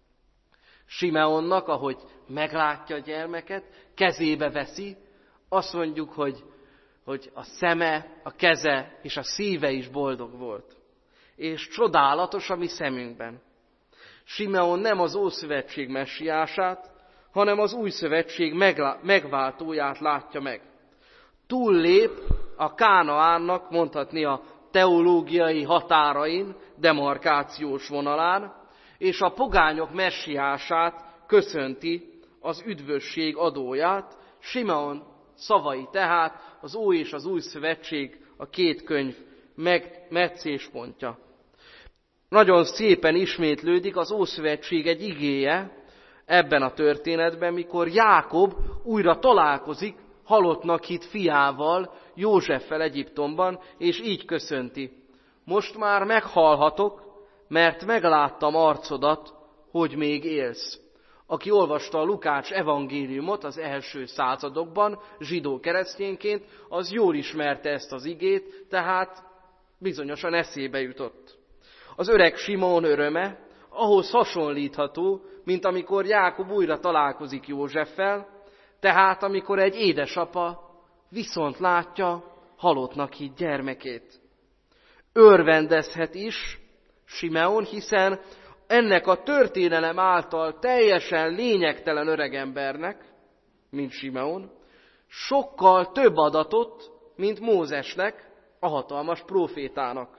Simeonnak, ahogy meglátja a gyermeket, kezébe veszi, azt mondjuk, hogy, hogy a szeme, a keze és a szíve is boldog volt. És csodálatos a mi szemünkben. Simeon nem az Ószövetség messiását, hanem az Új Szövetség megváltóját látja meg. Túllép a Kánaánnak, mondhatni a teológiai határain, demarkációs vonalán, és a pogányok messiását köszönti, az üdvösség adóját. Simeon szavai tehát az Új és az Új Szövetség, a két könyv megmetszéspontja. Nagyon szépen ismétlődik az Ószövetség egy igéje ebben a történetben, mikor Jákob újra találkozik halottnak hitt fiával, Józseffel Egyiptomban, és így köszönti. Most már meghalhatok, mert megláttam arcodat, hogy még élsz. Aki olvasta a Lukács evangéliumot az első századokban, zsidó keresztényként, az jól ismerte ezt az igét, tehát bizonyosan eszébe jutott. Az öreg Simón öröme ahhoz hasonlítható, mint amikor Jákob újra találkozik Józseffel, tehát amikor egy édesapa viszont látja halottnak hitt gyermekét. Örvendezhet is Simeon, hiszen ennek a történelem által teljesen lényegtelen öregembernek, mint Simeon, sokkal több adatot, mint Mózesnek, a hatalmas prófétának.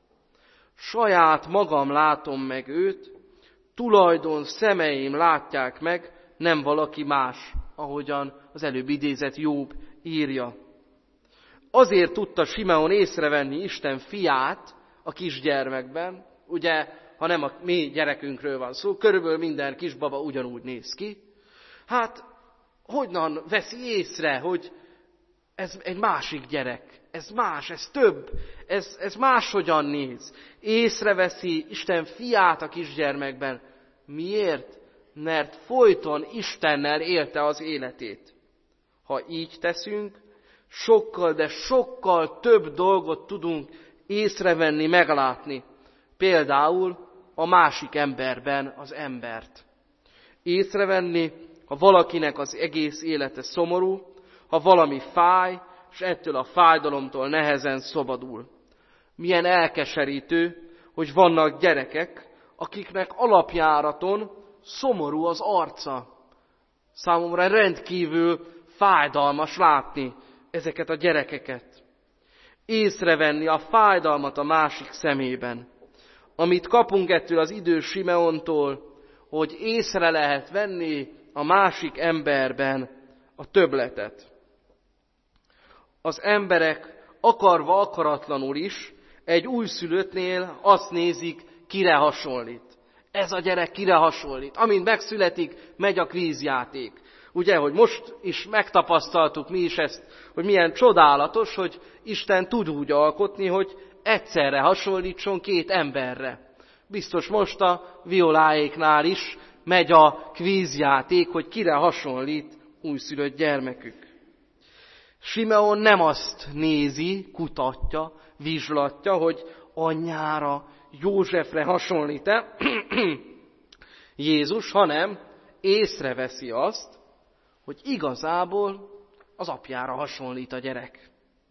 Saját magam látom meg őt, tulajdon szemeim látják meg, nem valaki más, ahogyan az előbb idézett Jobb írja. Azért tudta Simeon észrevenni Isten fiát a kisgyermekben, ugye, ha nem a mi gyerekünkről van szó, körülbelül minden kisbaba ugyanúgy néz ki. Hát, hogyan veszi észre, hogy ez egy másik gyerek, ez más, ez több, ez, ez máshogyan néz. Észreveszi Isten fiát a kisgyermekben. Miért? Mert folyton Istennel élte az életét. Ha így teszünk, sokkal, de sokkal több dolgot tudunk észrevenni, meglátni. Például a másik emberben az embert. Észrevenni, ha valakinek az egész élete szomorú, ha valami fáj, és ettől a fájdalomtól nehezen szabadul. Milyen elkeserítő, hogy vannak gyerekek, akiknek alapjáraton szomorú az arca. Számomra rendkívül fájdalmas látni ezeket a gyerekeket. Észrevenni a fájdalmat a másik szemében. Amit kapunk ettől az idős Simeontól, hogy észre lehet venni a másik emberben a többletet. Az emberek akarva akaratlanul is egy újszülöttnél azt nézik, kire hasonlít. Ez a gyerek kire hasonlít. Amint megszületik, megy a kvízjáték. Ugye, hogy most is megtapasztaltuk mi is ezt, hogy milyen csodálatos, hogy Isten tud úgy alkotni, hogy egyszerre hasonlítson két emberre. Biztos most a Violáéknál is megy a kvízjáték, hogy kire hasonlít újszülött gyermekük. Simeon nem azt nézi, kutatja, vizslatja, hogy anyjára, Józsefre hasonlít-e Jézus, hanem észreveszi azt, hogy igazából az apjára hasonlít a gyerek.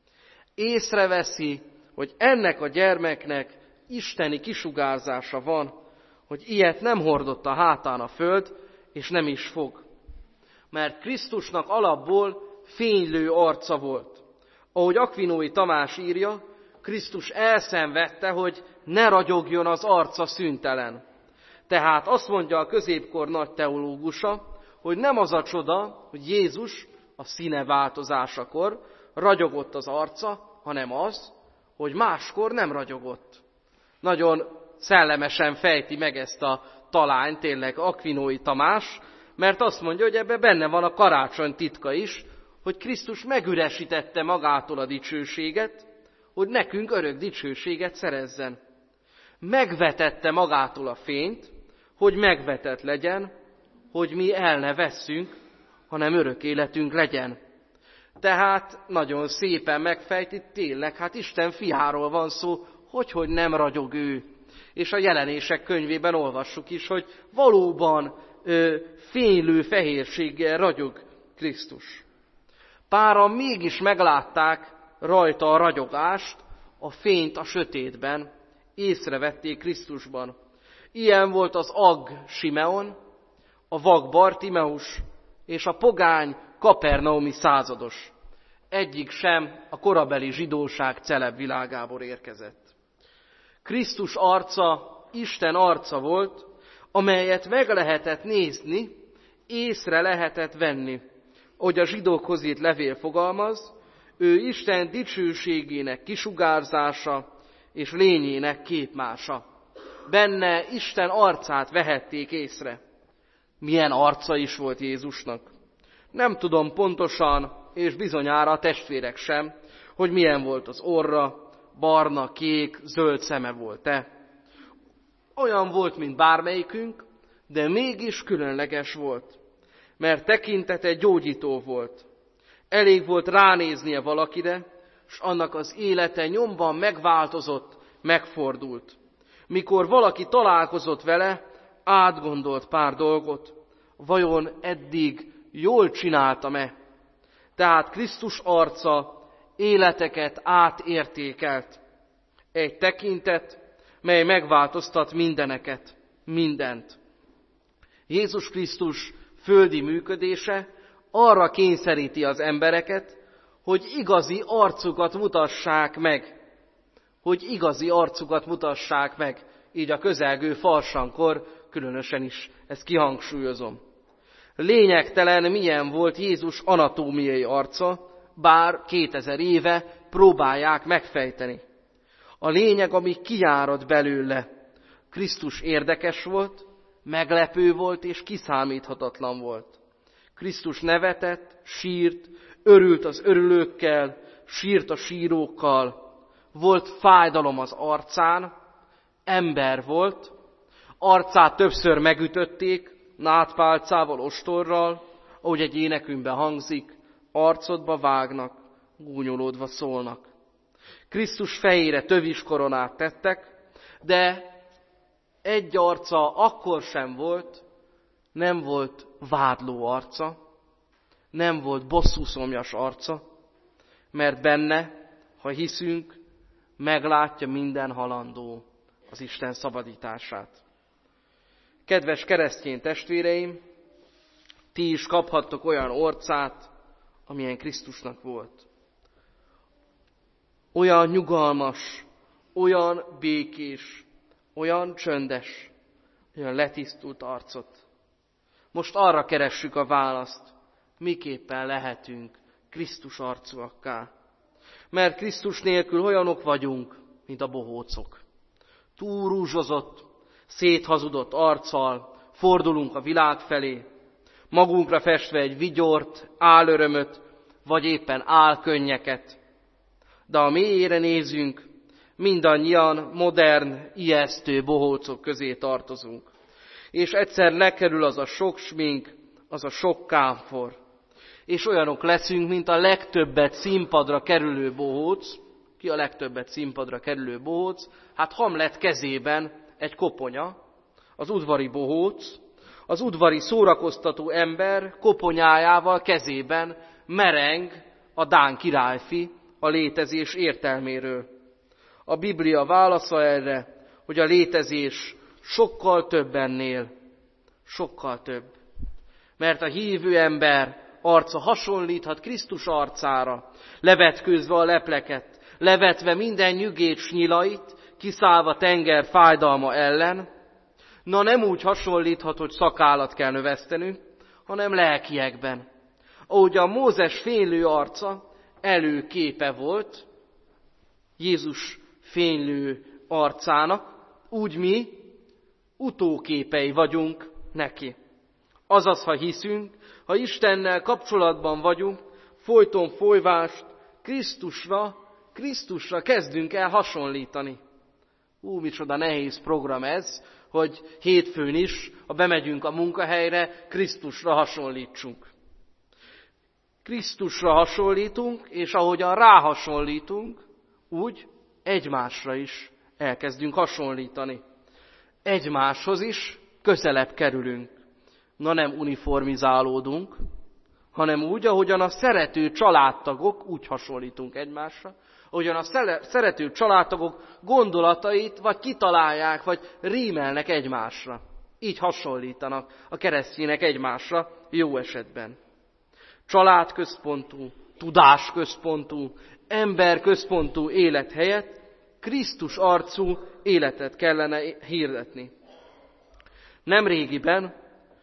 Észreveszi, hogy ennek a gyermeknek isteni kisugárzása van, hogy ilyet nem hordott a hátán a föld, és nem is fog. Mert Krisztusnak alapból fénylő arca volt. Ahogy Akvinói Tamás írja, Krisztus elszenvedte, hogy ne ragyogjon az arca szüntelen. Tehát azt mondja a középkor nagy teológusa, hogy nem az a csoda, hogy Jézus a színe változásakor ragyogott az arca, hanem az, hogy máskor nem ragyogott. Nagyon szellemesen fejti meg ezt a talányt tényleg Akvinói Tamás, mert azt mondja, hogy ebben benne van a karácsony titka is, hogy Krisztus megüresítette magától a dicsőséget, hogy nekünk örök dicsőséget szerezzen. Megvetette magától a fényt, hogy megvetett legyen, hogy mi el ne vesszünk, hanem örök életünk legyen. Tehát nagyon szépen megfejti, tényleg, hát Isten fiáról van szó, hogy, hogy nem ragyog ő. És a Jelenések könyvében olvassuk is, hogy valóban ö, fénylő fehérséggel ragyog Krisztus. Páran mégis meglátták rajta a ragyogást, a fényt a sötétben, észrevették Krisztusban. Ilyen volt az ag Simeon, a vak Bartimeus és a pogány kapernaumi százados. Egyik sem a korabeli zsidóság celeb világából érkezett. Krisztus arca Isten arca volt, amelyet meg lehetett nézni, észre lehetett venni. Ahogy a zsidókhoz írt levél fogalmaz, ő Isten dicsőségének kisugárzása és lényének képmása. Benne Isten arcát vehették észre. Milyen arca is volt Jézusnak. Nem tudom pontosan, és bizonyára a testvérek sem, hogy milyen volt az orra, barna, kék, zöld szeme volt-e. Olyan volt, mint bármelyikünk, de mégis különleges volt, mert tekintete gyógyító volt. Elég volt ránéznie valakire, s annak az élete nyomban megváltozott, megfordult. Mikor valaki találkozott vele, átgondolt pár dolgot, vajon eddig jól csináltam-e? Tehát Krisztus arca életeket átértékelt. Egy tekintet, mely megváltoztat mindeneket, mindent. Jézus Krisztus földi működése arra kényszeríti az embereket, hogy igazi arcukat mutassák meg. Hogy igazi arcukat mutassák meg. Így a közelgő farsankor különösen is ezt kihangsúlyozom. Lényegtelen milyen volt Jézus anatómiai arca, bár kétezer éve próbálják megfejteni. A lényeg, ami kijárad belőle. Krisztus érdekes volt, meglepő volt és kiszámíthatatlan volt. Krisztus nevetett, sírt, örült az örülőkkel, sírt a sírókkal. Volt fájdalom az arcán, ember volt, arcát többször megütötték, nátpálcával, ostorral, ahogy egy énekünkben hangzik, arcodba vágnak, gúnyolódva szólnak. Krisztus fejére tövis koronát tettek, de egy arca akkor sem volt, nem volt vádló arca, nem volt bosszúszomjas arca, mert benne, ha hiszünk, meglátja minden halandó az Isten szabadítását. Kedves keresztény testvéreim, Ti is kaphattok olyan orcát, amilyen Krisztusnak volt. Olyan nyugalmas, olyan békés, olyan csöndes, olyan letisztult arcot. Most arra keressük a választ, miképpen lehetünk Krisztus arcúakká. Mert Krisztus nélkül olyanok vagyunk, mint a bohócok. Túlrúzsozott, széthazudott arccal fordulunk a világ felé, magunkra festve egy vigyort, álörömöt, vagy éppen álkönnyeket. De ha mélyére nézünk, mindannyian modern, ijesztő bohócok közé tartozunk. És egyszer lekerül az a sok smink, az a sok kámfor. És olyanok leszünk, mint a legtöbbet színpadra kerülő bohóc. Ki a legtöbbet színpadra kerülő bohóc? Hát Hamlet kezében egy koponya, az udvari bohóc, az udvari szórakoztató ember koponyájával kezében mereng a dán királyfi a létezés értelméről. A Biblia válasza erre, hogy a létezés sokkal több ennél, sokkal több. Mert a hívő ember arca hasonlíthat Krisztus arcára, levetkőzve a lepleket, levetve minden nyügét s nyilait, kiszállva tenger fájdalma ellen. Na nem úgy hasonlíthat, hogy szakállat kell növesztenünk, hanem lelkiekben. Ahogy a Mózes fénylő arca előképe volt Jézus fénylő arcának, úgy mi utóképei vagyunk neki. Azaz, ha hiszünk, ha Istennel kapcsolatban vagyunk, folyton folyvást Krisztusra, Krisztusra kezdünk el hasonlítani. Ú, micsoda nehéz program ez, hogy hétfőn is, ha bemegyünk a munkahelyre, Krisztusra hasonlítsunk. Krisztusra hasonlítunk, és ahogyan ráhasonlítunk, úgy egymásra is elkezdünk hasonlítani. Egymáshoz is közelebb kerülünk. Na nem uniformizálódunk, hanem úgy, ahogyan a szerető családtagok, úgy hasonlítunk egymásra, ahogyan a szerető családtagok gondolatait vagy kitalálják, vagy rímelnek egymásra. Így hasonlítanak a keresztjének egymásra jó esetben. Családközpontú, tudásközpontú, emberközpontú élet helyett Krisztus arcú életet kellene hirdetni. Nemrégiben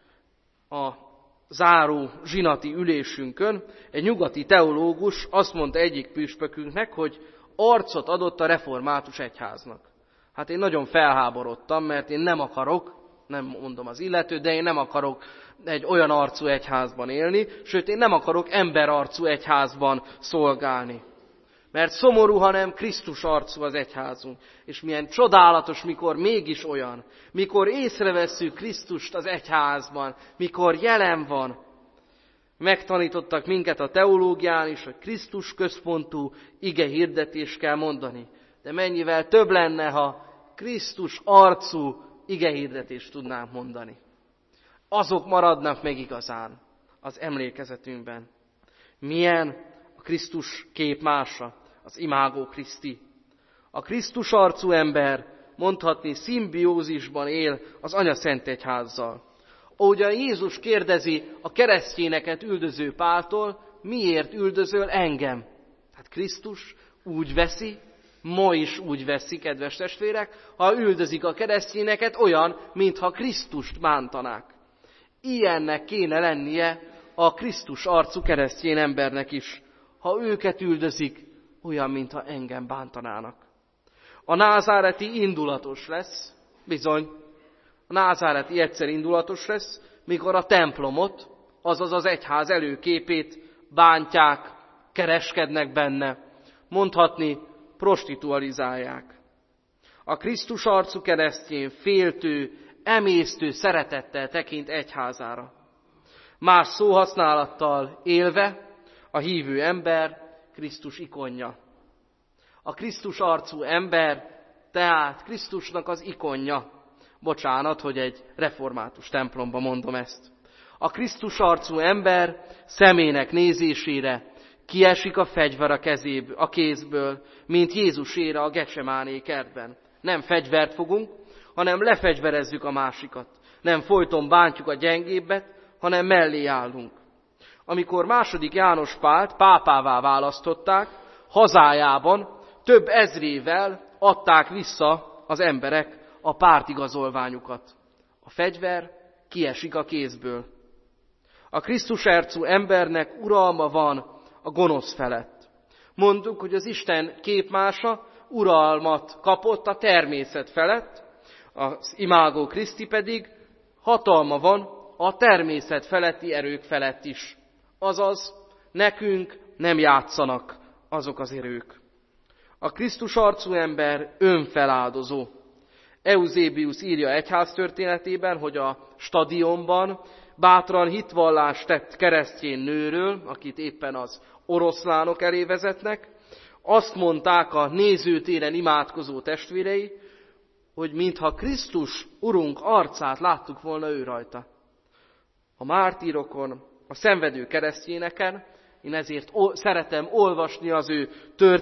a záró zsinati ülésünkön egy nyugati teológus azt mondta egyik püspökünknek, hogy arcot adott a református egyháznak. Hát én nagyon felháborodtam, mert én nem akarok, nem mondom az illetőt, de én nem akarok egy olyan arcú egyházban élni, sőt én nem akarok emberarcú egyházban szolgálni. Mert szomorú, hanem Krisztus arcú az egyházunk. És milyen csodálatos, mikor mégis olyan, mikor észrevesszük Krisztust az egyházban, mikor jelen van. Megtanítottak minket a teológián is, hogy Krisztus központú ige hirdetést kell mondani. De mennyivel több lenne, ha Krisztus arcú ige hirdetést tudnánk mondani. Azok maradnak meg igazán az emlékezetünkben. Milyen a Krisztus képmása, az imágó Kriszti. A Krisztus arcú ember mondhatni szimbiózisban él az Anya Szent Egyházzal. Ahogyan Jézus kérdezi a keresztényeket üldöző Páltól, miért üldözöl engem? Hát Krisztus úgy veszi, ma is úgy veszi, kedves testvérek, ha üldözik a keresztényeket, olyan, mintha Krisztust bántanák. Ilyennek kéne lennie a Krisztus arcú keresztény embernek is. Ha őket üldözik, olyan, mintha engem bántanának. A názáreti indulatos lesz, bizony, a názáreti egyszer indulatos lesz, mikor a templomot, azaz az egyház előképét bántják, kereskednek benne, mondhatni, prostitualizálják. A Krisztus arcú keresztény féltő, emésztő szeretettel tekint egyházára. Más szóhasználattal élve, a hívő ember Krisztus ikonja. A Krisztus arcú ember, tehát Krisztusnak az ikonja. Bocsánat, hogy egy református templomban mondom ezt. A Krisztus arcú ember szemének nézésére kiesik a fegyver a, kezéből, a kézből, mint Jézusére a Getsemáné kertben. Nem fegyvert fogunk, hanem lefegyverezzük a másikat. Nem folyton bántjuk a gyengébbet, hanem mellé állunk. Amikor második János Pált pápává választották, hazájában több ezrével adták vissza az emberek a pártigazolványukat. A fegyver kiesik a kézből. A Krisztus arcú embernek uralma van a gonosz felett. Mondjuk, hogy az Isten képmása uralmat kapott a természet felett, az Imágo Christi pedig hatalma van a természet feletti erők felett is. Azaz, nekünk nem játszanak azok az erők. A Krisztus arcú ember önfeláldozó. Euzébius írja egyháztörténetében, hogy a stadionban bátran hitvallást tett keresztény nőről, akit éppen az oroszlánok elé vezetnek, azt mondták a nézőtéren imádkozó testvérei, hogy mintha Krisztus Urunk arcát láttuk volna ő rajta. A mártírokon, a szenvedő keresztényeken, én ezért szeretem olvasni az ő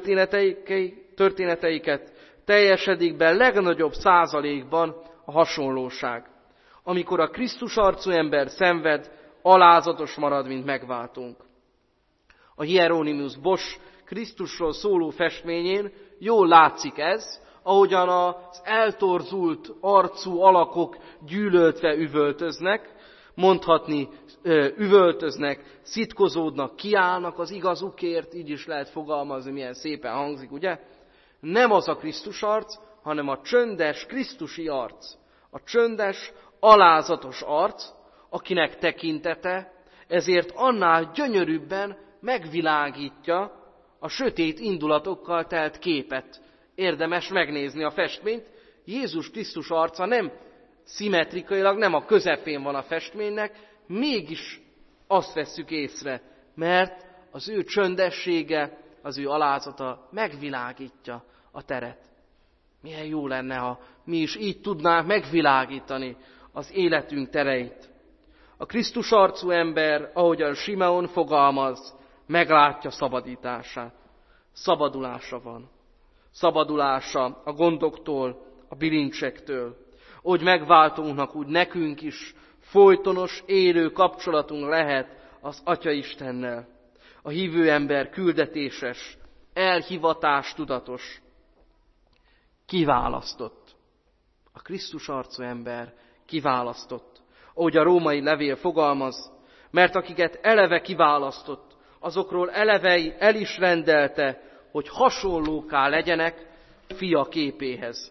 történeteiket, teljesedik be legnagyobb százalékban a hasonlóság. Amikor a Krisztus arcú ember szenved, alázatos marad, mint megváltunk. A Hieronymus Bosch Krisztusról szóló festményén jól látszik ez, ahogyan az eltorzult arcú alakok gyűlöltve üvöltöznek, mondhatni üvöltöznek, szitkozódnak, kiállnak az igazukért, így is lehet fogalmazni, milyen szépen hangzik, ugye? Nem az a Krisztus arc, hanem a csöndes Krisztusi arc. A csöndes, alázatos arc, akinek tekintete ezért annál gyönyörűbben megvilágítja a sötét indulatokkal telt képet. Érdemes megnézni a festményt. Jézus Krisztus arca nem szimmetrikailag, nem a közepén van a festménynek, mégis azt vesszük észre, mert az ő csöndessége, az ő alázata megvilágítja a teret. Milyen jó lenne, ha mi is így tudnánk megvilágítani az életünk tereit. A Krisztus arcú ember, ahogyan Simeon fogalmaz, meglátja szabadítását. Szabadulása van. Szabadulása a gondoktól, a bilincsektől. Úgy megváltónknak, úgy nekünk is folytonos, élő kapcsolatunk lehet az Atya Istennel. A hívő ember küldetéses, elhivatás tudatos, kiválasztott. A Krisztus arcú ember kiválasztott. Ahogy a római levél fogalmaz, mert akiket eleve kiválasztott, azokról eleve el is rendelte, hogy hasonlóká legyenek fia képéhez.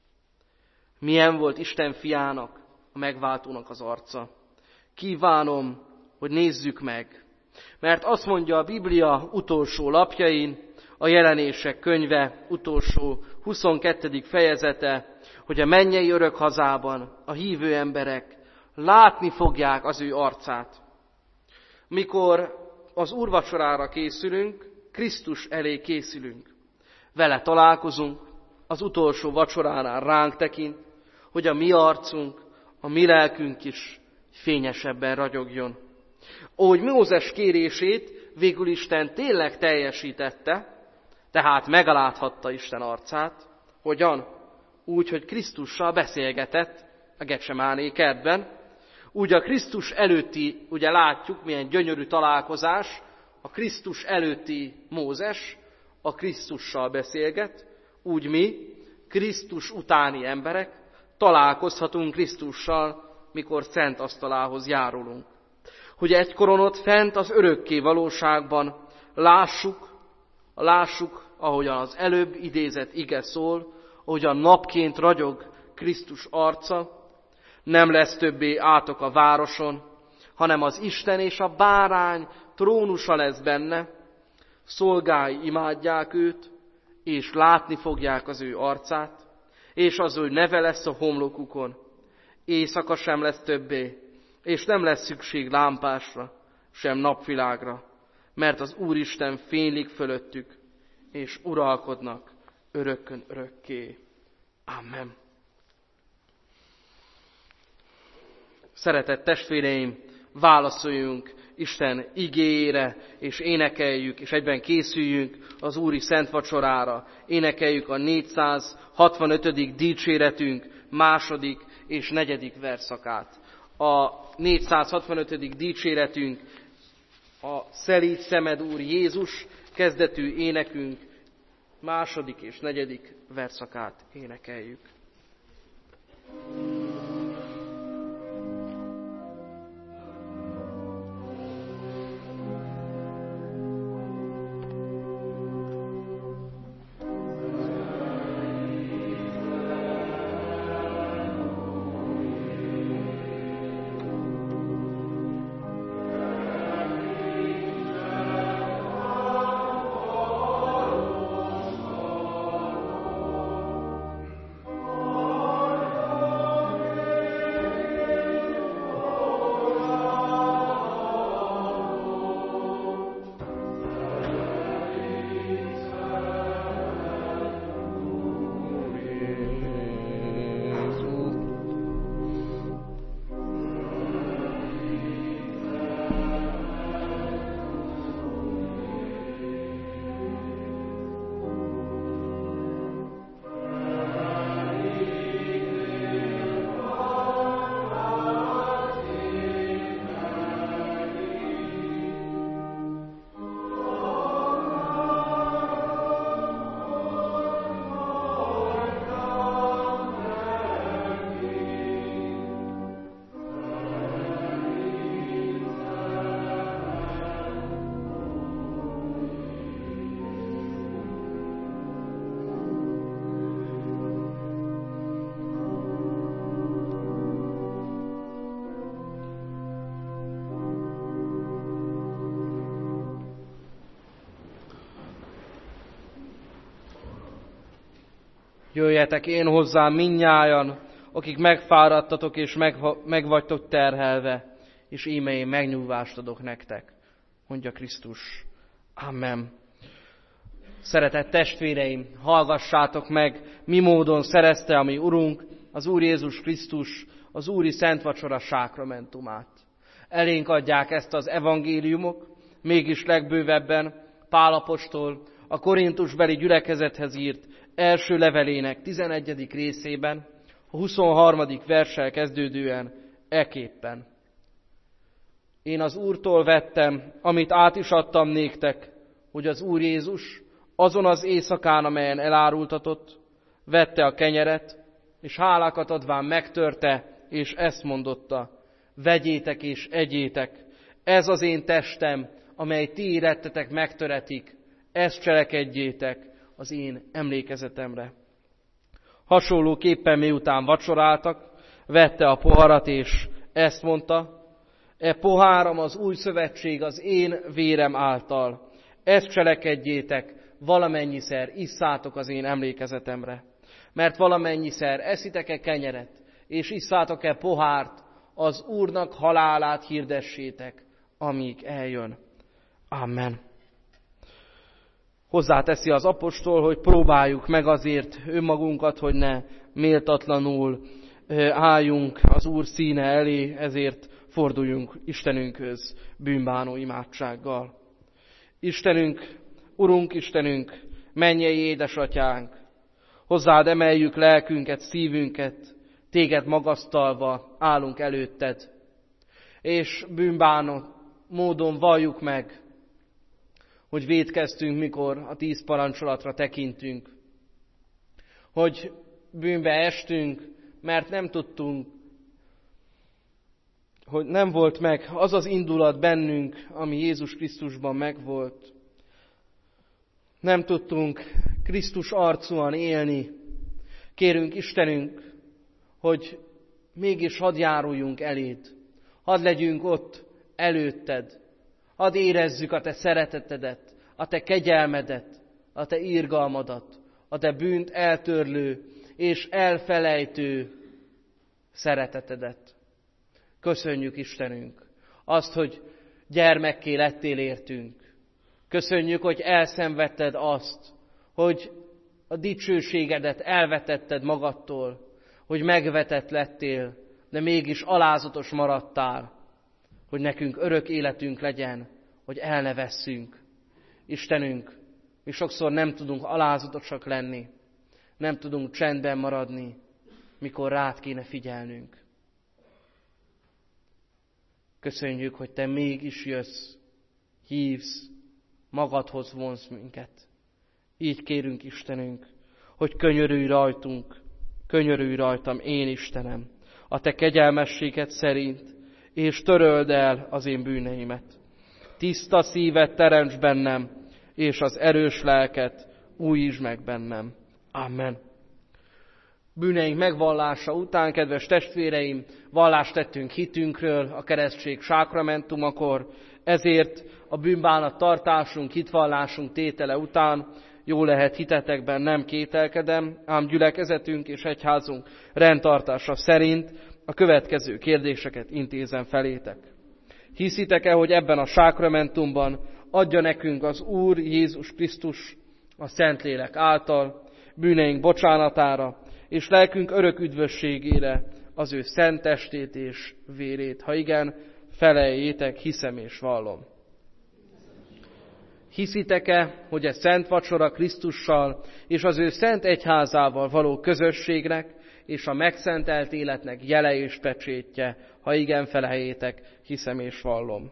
Milyen volt Isten fiának, a megváltónak az arca? Kívánom, hogy nézzük meg. Mert azt mondja a Biblia utolsó lapjain, a Jelenések könyve utolsó huszonkettedik fejezete, hogy a mennyei örök hazában a hívő emberek látni fogják az ő arcát. Mikor az úrvacsorára készülünk, Krisztus elé készülünk. Vele találkozunk, az utolsó vacsoránál ránk tekint, hogy a mi arcunk, a mi lelkünk is fényesebben ragyogjon. Ahogy Mózes kérését végül Isten tényleg teljesítette, tehát megláthatta Isten arcát, hogyan? Úgy, hogy Krisztussal beszélgetett a Getsemáné kertben. Úgy a Krisztus előtti, ugye látjuk, milyen gyönyörű találkozás, a Krisztus előtti Mózes a Krisztussal beszélget, úgy mi, Krisztus utáni emberek, találkozhatunk Krisztussal, mikor szent asztalához járulunk. Hogy egykoron ott fent az örökké valóságban lássuk, lássuk, ahogyan az előbb idézett ige szól, ahogyan napként ragyog Krisztus arca, nem lesz többé átok a városon, hanem az Isten és a bárány trónusa lesz benne, szolgái imádják őt, és látni fogják az ő arcát, és az ő neve lesz a homlokukon. Éjszaka sem lesz többé, és nem lesz szükség lámpásra, sem napvilágra, mert az Úristen fénylik fölöttük, és uralkodnak örökkön örökké. Amen. Szeretett testvéreim, válaszoljunk Isten igéjére, és énekeljük, és egyben készüljünk az Úri Szent Vacsorára. Énekeljük a négyszázhatvanötödik dicséretünk második és negyedik verszakát. a négyszázhatvanötödik dicséretünk, a Szelíd szemed, Úr Jézus kezdetű énekünk második és negyedik verszakát énekeljük. Jöjjetek én hozzám mindnyájan, akik megfáradtatok és meg vagytok terhelve, és íme én megnyugvást adok nektek, mondja Krisztus. Amen. Szeretett testvéreim, hallgassátok meg, mi módon szerezte a mi Urunk, az Úr Jézus Krisztus, az Úri Szent Vacsora sákramentumát. Elénk adják ezt az evangéliumok, mégis legbővebben Pál apostol a korintusbeli gyülekezethez írt első levelének tizenegyedik részében, a huszonharmadik verssel kezdődően eképpen. Én az Úrtól vettem, amit át is adtam néktek, hogy az Úr Jézus azon az éjszakán, amelyen elárultatott, vette a kenyeret, és hálákat adván megtörte, és ezt mondotta: vegyétek és egyétek, ez az én testem, amely ti érettetek megtöretik, ezt cselekedjétek az én emlékezetemre. Hasonlóképpen miután vacsoráltak, vette a poharat, és ezt mondta: e poháram az új szövetség az én vérem által. Ezt cselekedjétek, valamennyiszer isszátok az én emlékezetemre. Mert valamennyiszer eszitek-e kenyeret, és isszátok-e pohárt, az Úrnak halálát hirdessétek, amíg eljön. Amen. Hozzáteszi az apostol, hogy próbáljuk meg azért önmagunkat, hogy ne méltatlanul álljunk az Úr színe elé, ezért forduljunk Istenünkhöz bűnbánó imádsággal. Istenünk, Urunk Istenünk, mennyei édesatyánk, hozzád emeljük lelkünket, szívünket, téged magasztalva állunk előtted, és bűnbánó módon valljuk meg, hogy vétkeztünk, mikor a tíz parancsolatra tekintünk, hogy bűnbe estünk, mert nem tudtunk, hogy nem volt meg az az indulat bennünk, ami Jézus Krisztusban megvolt. Nem tudtunk Krisztus arcúan élni. Kérünk Istenünk, hogy mégis hadd járuljunk eléd, hadd legyünk ott előtted, hadd érezzük a te szeretetedet, a te kegyelmedet, a te irgalmadat, a te bűnt eltörlő és elfelejtő szeretetedet. Köszönjük Istenünk azt, hogy gyermekké lettél értünk. Köszönjük, hogy elszenvedted azt, hogy a dicsőségedet elvetetted magadtól, hogy megvetett lettél, de mégis alázatos maradtál, hogy nekünk örök életünk legyen, hogy el ne vesszünk. Istenünk, mi sokszor nem tudunk alázatosak lenni, nem tudunk csendben maradni, mikor rád kéne figyelnünk. Köszönjük, hogy Te mégis jössz, hívsz, magadhoz vonsz minket. Így kérünk, Istenünk, hogy könyörülj rajtunk, könyörülj rajtam, én Istenem, a Te kegyelmességed szerint, és töröld el az én bűneimet. Tiszta szívet teremts bennem, és az erős lelket újítsd meg bennem. Amen. Bűneink megvallása után, kedves testvéreim, vallást tettünk hitünkről a keresztség sákramentumakor, ezért a bűnbánat tartásunk, hitvallásunk tétele után jó lehet hitetekben nem kételkedem, ám gyülekezetünk és egyházunk rendtartása szerint a következő kérdéseket intézem felétek. Hiszitek-e, hogy ebben a sákramentumban adja nekünk az Úr Jézus Krisztus a Szentlélek által bűneink bocsánatára és lelkünk örök üdvösségére az ő szent testét és vérét? Ha igen, feleljétek, hiszem és vallom. Hiszitek-e, hogy a szent vacsora Krisztussal és az ő szent egyházával való közösségnek és a megszentelt életnek jele és pecsétje? Ha igen, feleljétek, hiszem és vallom.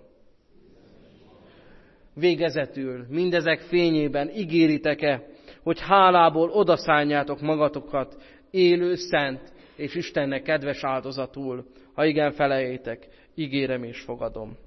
Végezetül, mindezek fényében ígéritek-e, hogy hálából odaszánjátok magatokat élő, szent és Istennek kedves áldozatul? Ha igen, feleljétek, ígérem és fogadom.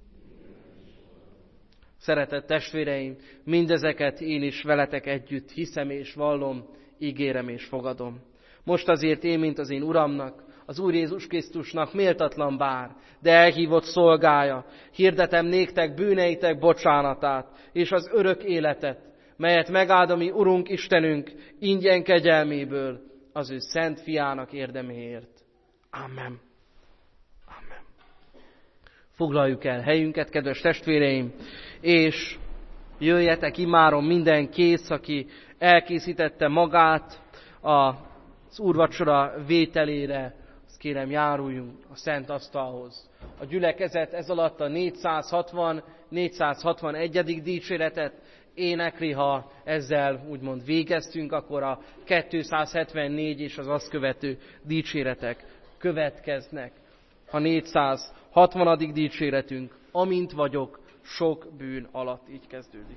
Szeretett testvéreim, mindezeket én is veletek együtt hiszem és vallom, ígérem és fogadom. Most azért én, mint az én Uramnak, az Úr Jézus Krisztusnak méltatlan bár, de elhívott szolgája, hirdetem néktek bűneitek bocsánatát és az örök életet, melyet megáld a mi Urunk Istenünk ingyen kegyelméből az ő szent fiának érdeméért. Amen. Amen. Foglaljuk el helyünket, kedves testvéreim, és jöjjetek immáron minden kész, aki elkészítette magát az úrvacsora vételére, azt kérem, járuljunk a szent asztalhoz. A gyülekezet ez alatt a négyszázhatvan négyszázhatvanegyedik dicséretet énekli, ha ezzel úgymond végeztünk, akkor a kétszázhetvennégy és az azt követő dicséretek következnek. A négyszázhatvanadik dicséretünk, amint vagyok, sok bűn alatt, így kezdődik.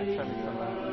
meg semmit sem lehet.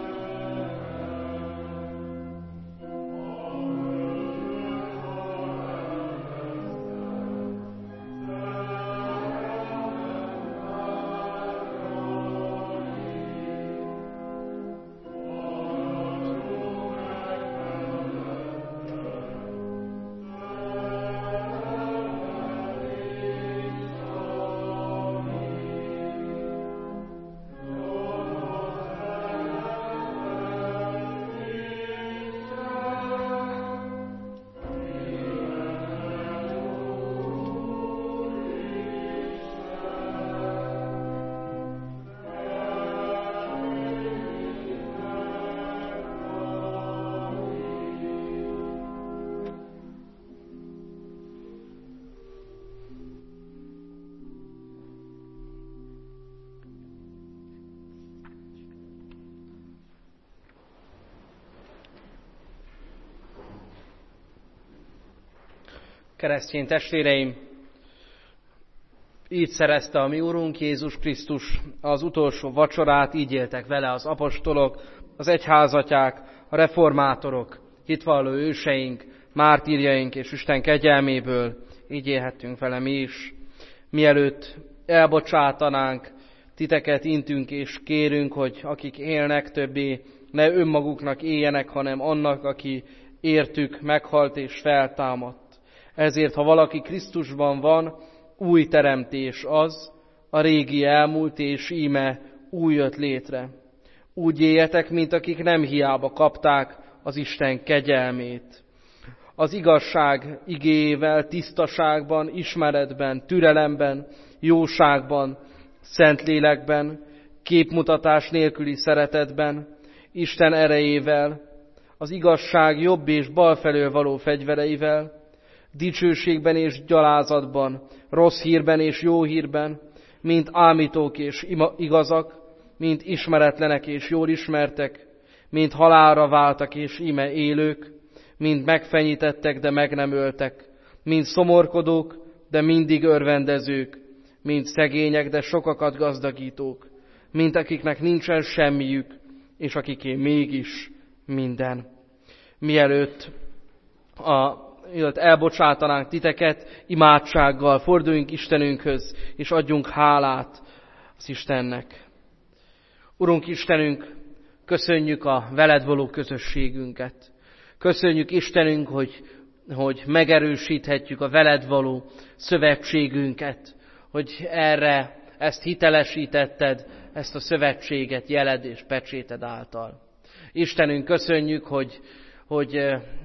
Keresztény testvéreim, így szerezte a mi Urunk Jézus Krisztus az utolsó vacsorát, így éltek vele az apostolok, az egyházatják, a reformátorok, hitvalló őseink, mártírjaink és Isten kegyelméből, így élhettünk vele mi is. Mielőtt elbocsátanánk, titeket intünk és kérünk, hogy akik élnek többé, ne önmaguknak éljenek, hanem annak, aki értük, meghalt és feltámadt. Ezért, ha valaki Krisztusban van, új teremtés az, a régi elmúlt, és íme új jött létre. Úgy éljetek, mint akik nem hiába kapták az Isten kegyelmét. Az igazság igével, tisztaságban, ismeretben, türelemben, jóságban, szentlélekben, képmutatás nélküli szeretetben, Isten erejével, az igazság jobb és bal felől való fegyvereivel, dicsőségben és gyalázatban, rossz hírben és jó hírben, mint ámítók és igazak, mint ismeretlenek és jól ismertek, mint halálra váltak és íme élők, mint megfenyítettek, de meg nem öltek, mint szomorkodók, de mindig örvendezők, mint szegények, de sokakat gazdagítók, mint akiknek nincsen semmiük, és akiké mégis minden. Mielőtt a illetve elbocsátanánk titeket, imádsággal forduljunk Istenünkhöz, és adjunk hálát az Istennek. Urunk Istenünk, köszönjük a veled való közösségünket. Köszönjük Istenünk, hogy, hogy megerősíthetjük a veled való szövetségünket, hogy erre ezt hitelesítetted, ezt a szövetséget jeled és pecséted által. Istenünk, köszönjük, hogy, hogy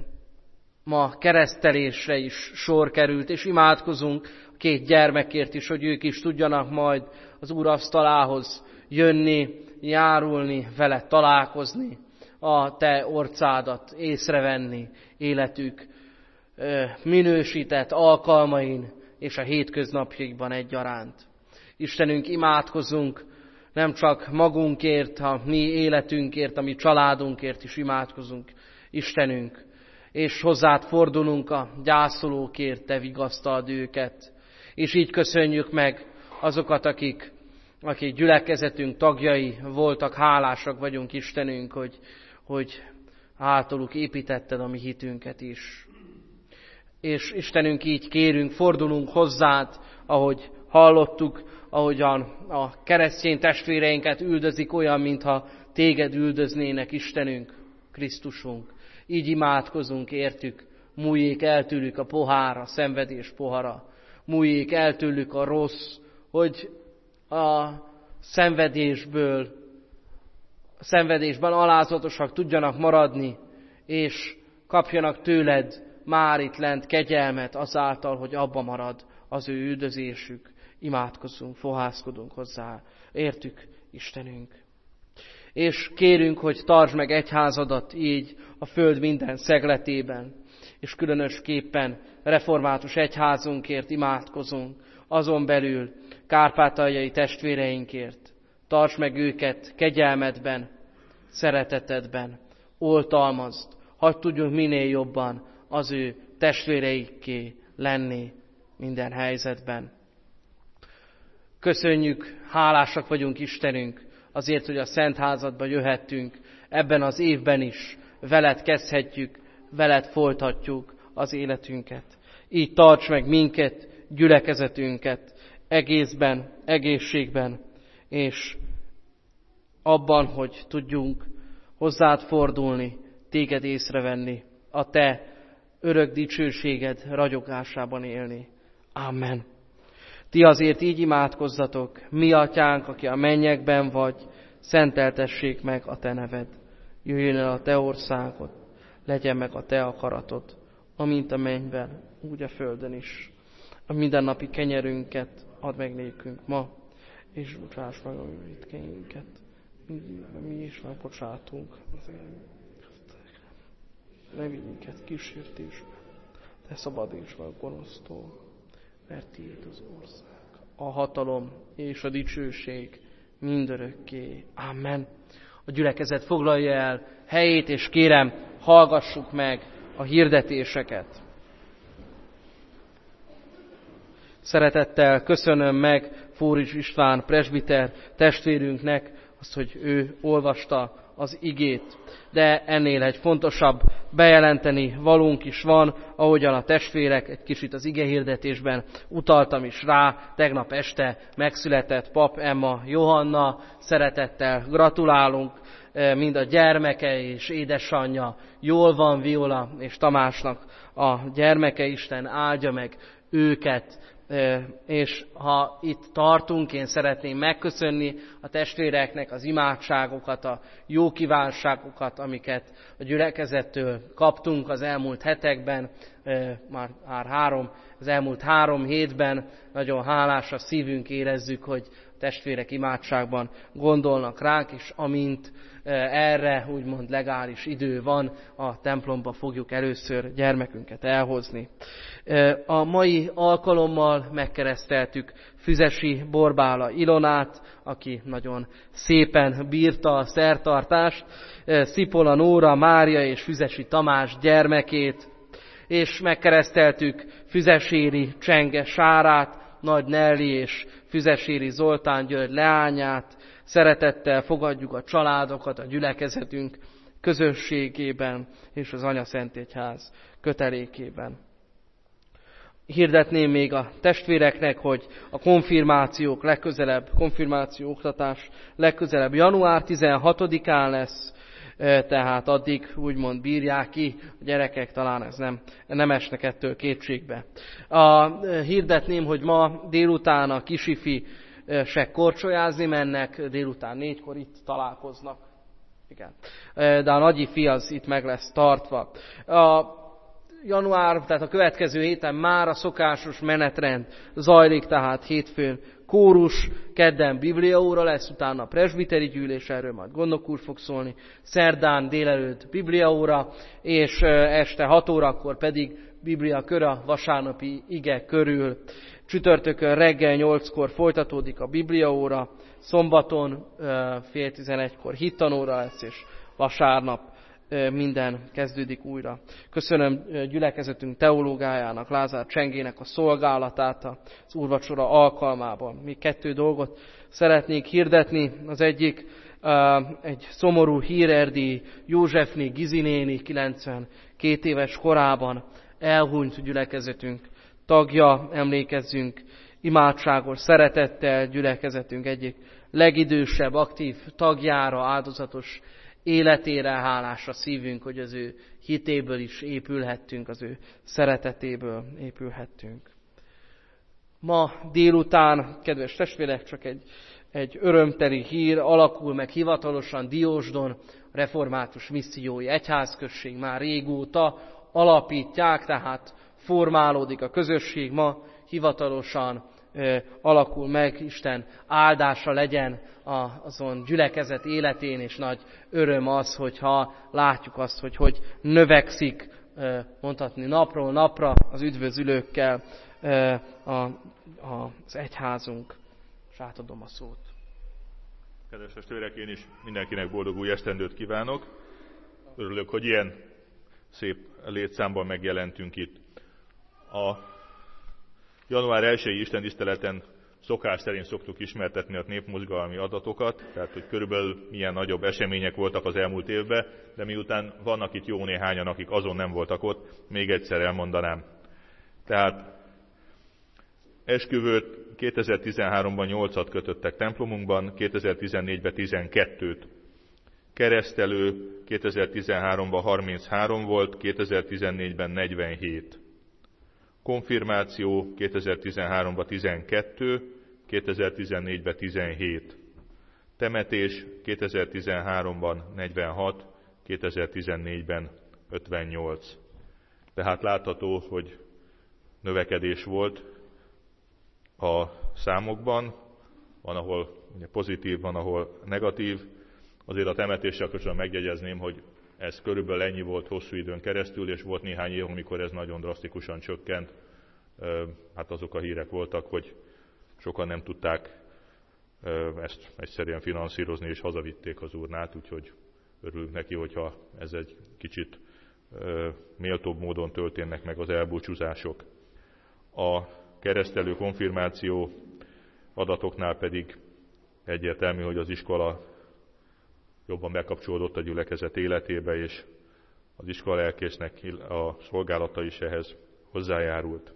ma keresztelésre is sor került, és imádkozunk a két gyermekért is, hogy ők is tudjanak majd az Úr asztalához jönni, járulni, vele találkozni, a te orcádat észrevenni életük minősített alkalmain és a hétköznapjaikban egyaránt. Istenünk, imádkozunk nem csak magunkért, a mi életünkért, a mi családunkért is imádkozunk, Istenünk, és hozzád fordulunk a gyászolókért, te vigasztald őket. És így köszönjük meg azokat, akik, akik gyülekezetünk tagjai voltak, hálásak vagyunk Istenünk, hogy, hogy általuk építetted a mi hitünket is. És Istenünk, így kérünk, fordulunk hozzád, ahogy hallottuk, ahogyan a keresztény testvéreinket üldözik olyan, mintha téged üldöznének, Istenünk, Krisztusunk. Így imádkozunk értük, múljék el tőlük a pohár, a szenvedés pohara, múljék el tőlük a rossz, hogy a szenvedésből, a szenvedésben alázatosak tudjanak maradni, és kapjanak tőled már itt lent kegyelmet azáltal, hogy abba marad az ő üldözésük. Imádkozzunk, fohászkodunk hozzá, értük, Istenünk. És kérünk, hogy tartsd meg egyházadat így a föld minden szegletében, és különösképpen református egyházunkért imádkozunk, azon belül kárpátaljai testvéreinkért. Tartsd meg őket kegyelmedben, szeretetedben, oltalmazd, hadd tudjunk minél jobban az ő testvéreikké lenni minden helyzetben. Köszönjük, hálásak vagyunk Istenünk azért, hogy a Szent Házadba jöhettünk, ebben az évben is veled kezdhetjük, veled folytatjuk az életünket. Így tarts meg minket, gyülekezetünket egészben, egészségben, és abban, hogy tudjunk hozzád fordulni, téged észrevenni, a te örök dicsőséged ragyogásában élni. Amen. Ti azért így imádkozzatok, mi atyánk, aki a mennyekben vagy, szenteltessék meg a te neved. Jöjjön el a te országod, legyen meg a te akaratod, amint a mennyben, úgy a földön is. A mindennapi kenyerünket add meg nékünk ma, és bocsáss meg a vétkeinket, mi is megbocsátunk. Ne vigy minket kísértésbe, de szabadíts meg gonosztól, mert tiéd az ország, a hatalom és a dicsőség mindörökké. Amen. A gyülekezet foglalja el helyét, és kérem, hallgassuk meg a hirdetéseket. Szeretettel köszönöm meg Fórics István presbiter testvérünknek azt, hogy ő olvasta az igét. De ennél egy fontosabb bejelenteni valónk is van, ahogyan a testvérek egy kicsit az igehirdetésben utaltam is rá. Tegnap este megszületett pap Emma Johanna, szeretettel gratulálunk, mind a gyermeke és édesanyja. Jól van Viola és Tamásnak a gyermeke, Isten áldja meg őket. És ha itt tartunk, én szeretném megköszönni a testvéreknek az imádságokat, a jó kívánságokat, amiket a gyülekezettől kaptunk az elmúlt hetekben, már, már három, az elmúlt három hétben. Nagyon hálás a szívünk, érezzük, hogy a testvérek imádságban gondolnak ránk, és amint erre úgymond legális idő van, a templomba fogjuk először gyermekünket elhozni. A mai alkalommal megkereszteltük Füzesi Borbála Ilonát, aki nagyon szépen bírta a szertartást, Szipola Nóra Mária és Füzesi Tamás gyermekét, és megkereszteltük Füzeséri Csenge Sárát, Nagy Nelli és Füzeséri Zoltán György leányát. Szeretettel fogadjuk a családokat a gyülekezetünk közösségében és az Anyaszentegyház kötelékében. Hirdetném még a testvéreknek, hogy a konfirmációk legközelebb, konfirmáció oktatás legközelebb január tizenhatodikán lesz, tehát addig úgymond bírják ki a gyerekek, talán ez nem, nem esnek ettől kétségbe. A, hirdetném, hogy ma délután a kisifi se korcsolyázni mennek, délután négykor itt találkoznak. Igen. De a nagyifi az itt meg lesz tartva. A január, tehát a következő héten már a szokásos menetrend zajlik, tehát hétfőn kórus, kedden bibliaóra lesz, utána presbiteri gyűlés, erről majd Gondok úr fog szólni, szerdán délelőtt bibliaóra, és este hat órakor pedig biblia kör a vasárnapi ige körül. Csütörtökön reggel nyolckor folytatódik a bibliaóra, szombaton fél tizenegykor hittanóra lesz, és vasárnap minden kezdődik újra. Köszönöm gyülekezetünk teológájának, Lázár Csengének a szolgálatát az úrvacsora alkalmában. Még kettő dolgot szeretnék hirdetni. Az egyik egy szomorú hírerdély, Józsefné Gizinéni kilencvenkét éves korában elhunyt gyülekezetünk tagja, emlékezzünk imádságos szeretettel gyülekezetünk egyik legidősebb, aktív tagjára, áldozatos életére, hálás a szívünk, hogy az ő hitéből is épülhettünk, az ő szeretetéből épülhettünk. Ma délután, kedves testvérek, csak egy, egy örömteli hír, alakul meg hivatalosan Diósdon, református missziói egyházközség, már régóta alapítják, tehát formálódik a közösség, ma hivatalosan e, alakul meg, Isten áldása legyen azon gyülekezet életén, és nagy öröm az, hogyha látjuk azt, hogy hogy növekszik, e, mondhatni napról napra az üdvözülőkkel e, a, a, az egyházunk. És átadom a szót. Kedves testvérek, én is mindenkinek boldog új esztendőt kívánok. Örülök, hogy ilyen szép létszámban megjelentünk itt. A január elsői istentiszteleten szokás szerint szoktuk ismertetni a népmozgalmi adatokat, tehát hogy körülbelül milyen nagyobb események voltak az elmúlt évben, de miután vannak itt jó néhányan, akik azon nem voltak ott, még egyszer elmondanám. Tehát esküvőt kétezer-tizenháromban nyolcat kötöttek templomunkban, kétezer-tizennégyben tizenkettőt. Keresztelő kétezer-tizenháromban harminchárom volt, kétezer-tizennégyben negyvenhét. Konfirmáció kétezer-tizenháromban tizenkettő, kétezer-tizennégyben tizenhét. Temetés kétezer-tizenháromban negyvenhat, kétezer-tizennégyben ötvennyolc. Tehát látható, hogy növekedés volt a számokban, van, ahol pozitív, van, ahol negatív. Azért a temetéssel kapcsolatban megjegyezném, hogy ez körülbelül ennyi volt hosszú időn keresztül, és volt néhány év, amikor ez nagyon drasztikusan csökkent. Hát azok a hírek voltak, hogy sokan nem tudták ezt egyszerűen finanszírozni, és hazavitték az urnát, úgyhogy örülünk neki, hogyha ez egy kicsit méltóbb módon történnek meg az elbúcsúzások. A keresztelő konfirmáció adatoknál pedig egyértelmű, hogy az iskola jobban bekapcsolódott a gyülekezet életébe, és az iskola lelkésznek a szolgálata is ehhez hozzájárult.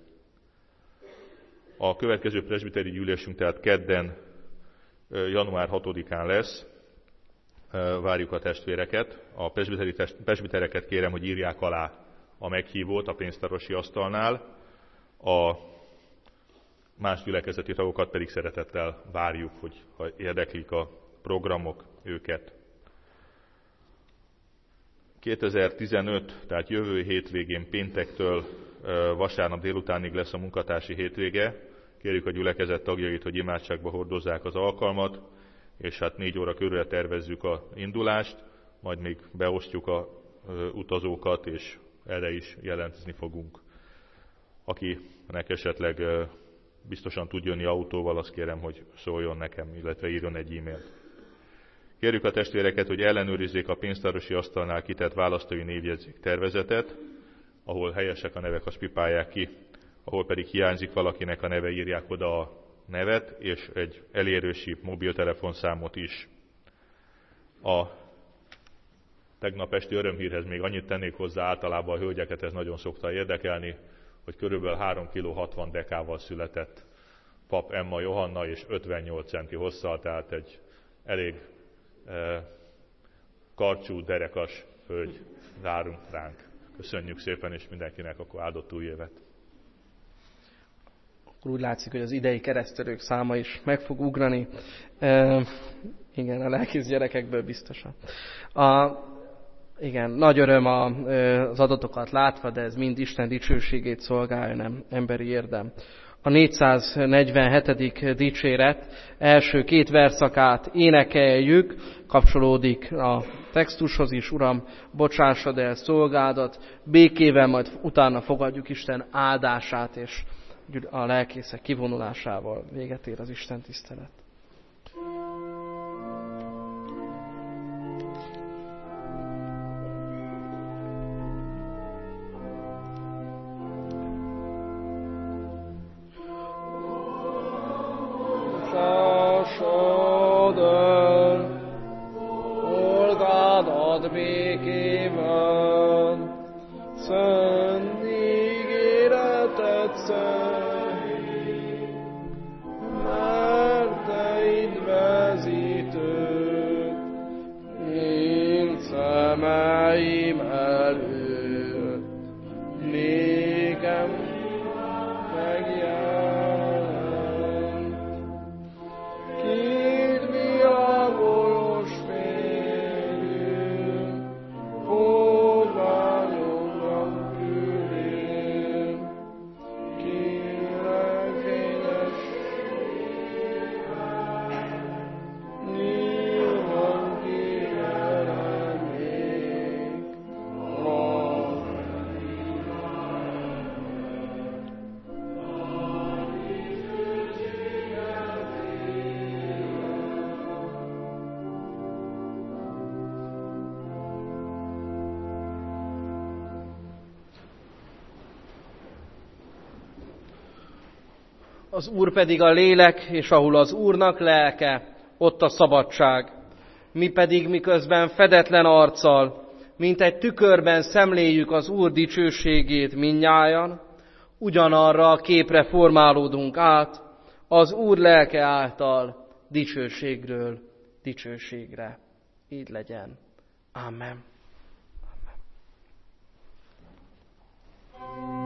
A következő presbiteri gyűlésünk tehát kedden, január hatodikán lesz. Várjuk a testvéreket. A presbiteri presbitereket kérem, hogy írják alá a meghívót a pénztárosi asztalnál. A más gyülekezeti tagokat pedig szeretettel várjuk, hogy ha érdeklik a programok őket. kétezer-tizenöt, tehát jövő hétvégén péntektől vasárnap délutánig lesz a munkatársi hétvége. Kérjük a gyülekezet tagjait, hogy imádságba hordozzák az alkalmat, és hát négy óra körülre tervezzük a indulást, majd még beosztjuk a utazókat, és erre is jelentkezni fogunk. Akinek esetleg biztosan tud jönni autóval, azt kérem, hogy szóljon nekem, illetve írjon egy e-mailt. Kérjük a testvéreket, hogy ellenőrizzék a pénztárosi asztalnál kitett választói névjegyzék tervezetet, ahol helyesek a nevek, azt pipálják ki, ahol pedig hiányzik valakinek a neve, írják oda a nevet, és egy elérősi mobiltelefonszámot is. A tegnap esti örömhírhez még annyit tennék hozzá, általában a hölgyeket ez nagyon szokta érdekelni, hogy körülbelül három kiló hatvan dekával született pap Emma Johanna, és ötvennyolc centi hosszal, tehát egy elég eh, karcsú, derekas hölgy várunk ránk. Köszönjük szépen, és mindenkinek akkor áldott új évet! Akkor úgy látszik, hogy az idei keresztelők száma is meg fog ugrani. E, igen, a lelkész gyerekekből biztosan. A, igen, nagy öröm a, az adatokat látva, de ez mind Isten dicsőségét szolgálja, nem emberi érdem. A négyszáznegyvenhetedik dicséret első két verszakát énekeljük, kapcsolódik a textushoz is. Uram, bocsássad el szolgádat, békével, majd utána fogadjuk Isten áldását, és a lelkészek kivonulásával véget ér az Isten tisztelet. Bocsássad el szolgádat békével, szent ígéretet szerint, mert te itt vezítőd, én szemeim előtt, nékem megjelent. Két világos fényű, fogványokban külén, kérlek édes, nyilván kijelennék, Az Úr pedig a lélek, és ahol az Úrnak lelke, ott a szabadság. Mi pedig miközben fedetlen arccal, mint egy tükörben szemléljük az Úr dicsőségét mindnyájan, ugyanarra a képre formálódunk át, az Úr lelke által dicsőségről dicsőségre. Így legyen. Amen. Amen.